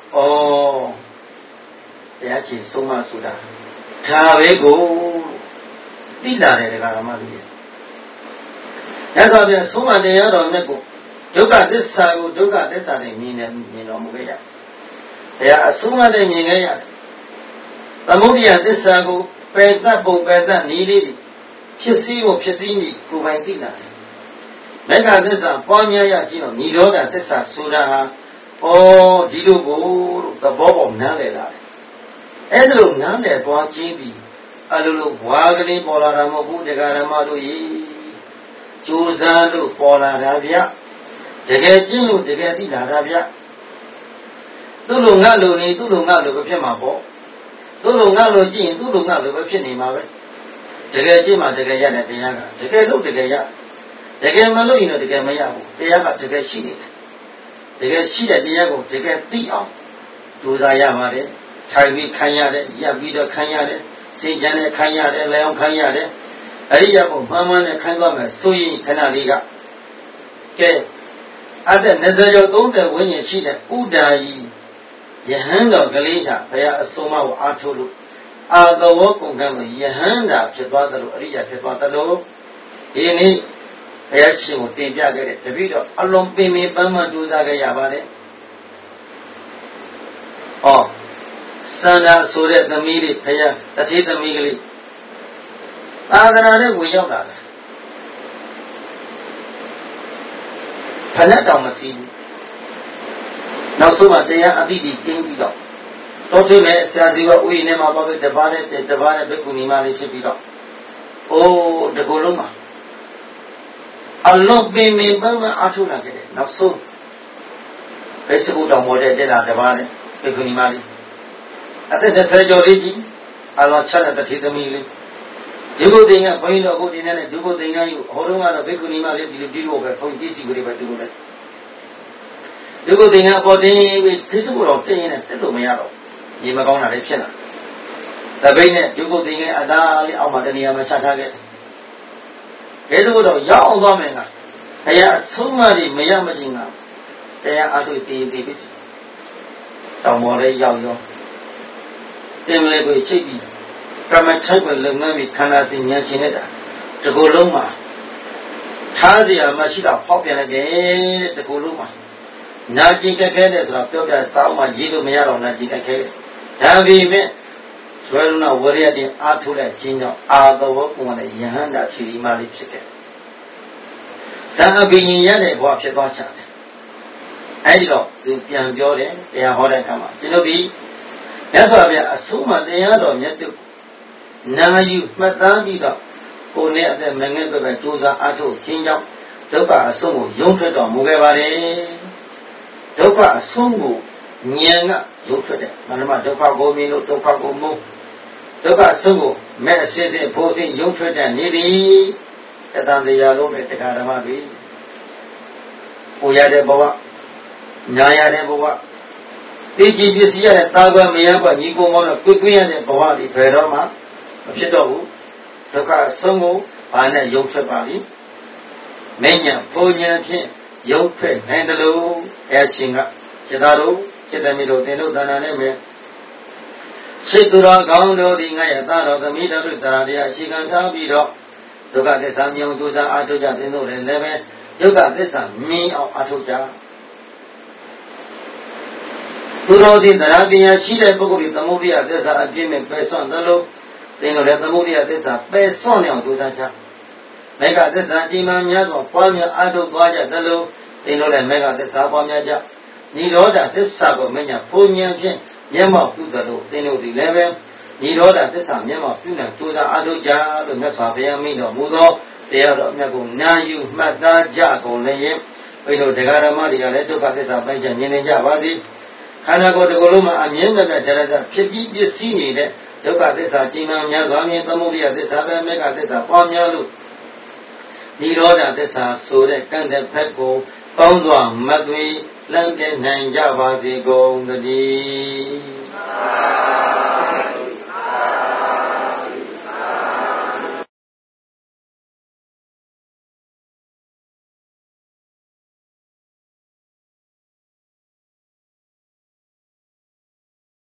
Speaker 1: တရားချီဆုံးမဆိုတာဒါပဲကိုသိလာတယ်တရားဓမ္မလူရဲ့ရသော်ပြန်ဆုံးမတရားတော်နဲ့ကိုဒုက္ခသစ္စာကိုဒုက္ခသစ္စာနဲ့မြင်တော်မူခဲ့ရတရားအဆုံးမနဲ့မြင်ခဲ့ရတယ်သမုဒိယသစ္စာကိုပယ်တတ်ပုံပယ်တတ်နည်းလေးဖြစ်စည်းကိုဖြစ်စည်းနေကိုယ်ပိုင်သိလာတယ်မေဃသစ္စာပွားများရကြည့်တော့និရောဓသစ္စာဆိုတာဟာဒီလိုကိုသဘောပေါက်နားလည်လာတယ်အဲ့ဒါလိုနားလည်သွားခြင်းပြီးအလိုဝါကလေးပေါ်လာတာမဟုတ်ဘူးတရားဓမ္မတို့ဤကြိုးစားလို့ပေါ်လာတာဗျတကယ်ကျင့်လို့တကယ်သိလာတာဗျသူ့လိုငါလိုနေသူ့လိုငါလိုပဲဖြစ်မှာပေါ့သူ့လိုငါလိုကျင့်ရင်သူ့လိုငါလိုပဲဖြစ်နေမှာပဲတကယ်ကျင့်မှတကယ်ရတဲ့တရားကတကယ်လို့တကယ်ရတကယ်မလို့ရင်တော့တကယ်မရဘူးတရားကတကယ်ရှိနေတယ်တကယ်ရှိတဲ့တရားကိုတကယ်သိအောင်ကြိုးစားရပါတယ်ထိုင်ပြီးခံရတယ်ရပ်ပြီးတော့ခံရတယ်စိတ်ကြမ်းနဲ့ခံရတယ်လျောင်းခံရတယ်အရိယာဘုမှန်မှန်နဲ့ခံသွားမယ်ဆိုရင်ခဏလေးကကဲအသက်20ကျော်30ဝန်းကျင်ရှိတဲ့ဥဒါယီယဟန်တော်ကလေးကဘုရားအဆုံးအမကိုအားထုတ်လို့အာသဝကုန်ကံကိုယဟန်တာဖြစ်သွားတယ်လို့အရိယာဖြစ်သွားတယ်လို့ဒီနေ့ဘုရားရှင်ကိုတင်ပြခဲ့တဲ့တပည့်တော်အလုံးပင်ပင်ပန်းပန်းကြိုးစားခဲ့ရပါတယ်စန္ဒာဆိုတဲ့သမီးလေးဘုရားတတိသမီးကလေးသာသနာနဲ့ဝင်ရောက်လာတယ်ဖလက်တော်မစီဘူးနောက်ဆုံးမှတရားအတိတ်တင်းပြီးတော့တော်ထမဲ့ဆရာစီကဥယျာဉ်ထဲမှာပါပဲတပါးနဲ့ဘိက္ခုနီမလေးဖြစ်ပြီးတော့တကူလုံးမှာအလုံးပင်ပင်ပန်းပန်းအားထုတ်လာခဲ့တယ်နောက်ဆုံးဘိက္ခုတော်မော်တဲ့တက်လာတပါးနဲ့ဘိက္ခုနီမလေးအသက်20ကျော်လေးကြီးအလောချတဲ့တတိသမီးလေးဒီဘုသင်္ကဘုန်းကြီးတော်ကိုဒီနေ့နဲ့ဒီဘုသင်္ကယူဟောတော့ကတော့ဘိက္ခုနီမလေးဒီလိုပဲဘုန်းကြီးစီကိုတွေပဲသူတို့လည်းဒီဘုသင်္ကပေါ်တင်ပြီးခိစဘုတော်တင်ရင်တက်လို့မရတော့ညီမကောင်းတာလည်းဖြစ်လာတပိတ်နဲ့ဒီဘုသင်္ကအသားလေးအောက်မှာတနေရာမှာချထားခဲ့ဘယ်လိုတော့ရောက်အောင်သွားမယ်ကဘုရားအဆုံးမတွေမရမချင်းကတရားအထုတည်ပြီတောင်ပေါ်လေးရောက်ရောတင်လေးကိုချိတ်ပြီးကမ္မထိုက်ပဲလုံငန်းပြီးခန္ဓာစဉ်ဉာဏ်ရှင်နေတာတကူလုံးမှာထားเสียမရှိတော့ဖောက်ပြန်လိုက်တယ်တကူလုံးမှာနာကျင်ကြက်ခဲတယ်ဆိုတာပြောပြစောင်းမှရေးလို့မရတော့နာကျင်ကြက်ခဲဒါပေမဲ့ဇွဲလုံးဝရိယတင်အားထုတ်တဲ့ခြင်းကြောင့်အာသဝကုံနဲ့ယဟန္တာခြေဒီမလေးဖြစ်တယ်ဇာအဘိညာရတဲ့ဘဝဖြစ်သွားချတယ်အဲဒီတော့သူပြန်ပြောတယ်တရားဟောတဲ့အခါမှာကျွန်ုပ်ဒီမြတ်စွာဘုရားအဆုံးအမတရားတော်မြတ်တုနာယူမှတ်သားပြီးတော့ကိုယ်နဲ့အသက်မငဲ့ပဲကြိုးစားအားထုတ်ခြင်းကြောင့်ဒုက္ခအဆုံးကိုယုံထွက်တော်မူခဲ့ပါတယ်ဒုက္ခအဆုံးကိုဉာဏ်ကယုံထွက်တယ်မနမဒုက္ခကိုမြင်လို့ဒုက္ခကိုမုန်းဒုက္ခအဆုံးကိုမဲ့အစစ်စစ်ဖို့စဉ်ယုံထွက်တဲ့နေသည်အတန်တရားလုံးနဲ့တရားဓမ္မတွေကိုရတဲ့ဘဝညာရတဲ့ဘဝသိကြည်ပစ္စည်းရတဲ့တာကွယ်မရကွညီကိုမောင်းတော့ပြည့်ရတဲ့ဘဝတွေဘယ်တော့မှမဖြစ်တော့ဘူးဒုက္ခအဆုံးကိုဘာနဲ့ယုံထွက်ပါလိမဉ္ဇဉ်ဘုံဉဏ်ဖြင့်ယုံထွက်နိုင်တယ်လို့အဲရှင်ကစေတတော်စေတမီတို့သင်တို့သာနာနဲ့မယ်စေသူတော်ကောင်းတို့ဒီငါရဲ့သားတော်သမီးတို့တရားတရားအရှိခံထားပြီးတော့ဒုက္ခသစ္စာမြင်အောင်ကြိုးစားအားထုတ်ကြသင်တို့လည်းပဲဒုက္ခသစ္စာမြင်အောင်အားထုတ်ကြသူတော်ဒီတရားပညာရှိတဲ့ပုဂ္ဂိုလ်ဒီသမုဒိယသစ္စာအပြည့်နဲ့ပယ်စွန့်သလိုသင်တို့လည်းသမုဒိယသစ္စာပယ်စွန့်နေအောင်ကြိုးစားကြမေဃသစ္စာကြီးမှများစွာပွားများအားထုတ်သွားကြသလိုသင်တို့လည်းမေဃသစ္စာပွားများကြနိရောဓသစ္စာကိုမညာဘုံဉဏ်ဖြင့်မျက်မှောက်ပြုသလိုသင်တို့ဒီလည်းပဲနိရောဓသစ္စာမျက်မှောက်ပြုနိုင်ကြိုးစားအားထုတ်ကြလို့မြတ်စွာဘုရားမိတော်မူသောတရားတော်အမြတ်ကိုနာယူမှတ်သားကြကုန်လည်းဘုရားတို့တရားဓမ္မတွေကလည်းဒုက္ခသစ္စာပိုင်းခြားမြင်နေကြပါသည်ခန္ဓာကိုယ်တစ်ခုလုံးမှာအမြဲတမ်းတရားစားဖြစ်ပြီးပစ္စည်းနေတဲ့ဒုက္ခသစ္စာကျင်းမှများစွာမြင်သမုဒိယသစ္စာပဲမေဃသစ္စာပွားများလို့နိရောဓသစ္စာဆိုတဲ့ကံတဲ့ဖက်ကိုပေါင်းစွာမသွေလမ်းတဲ့နိုင်ကြပါစေကုန်သတည်း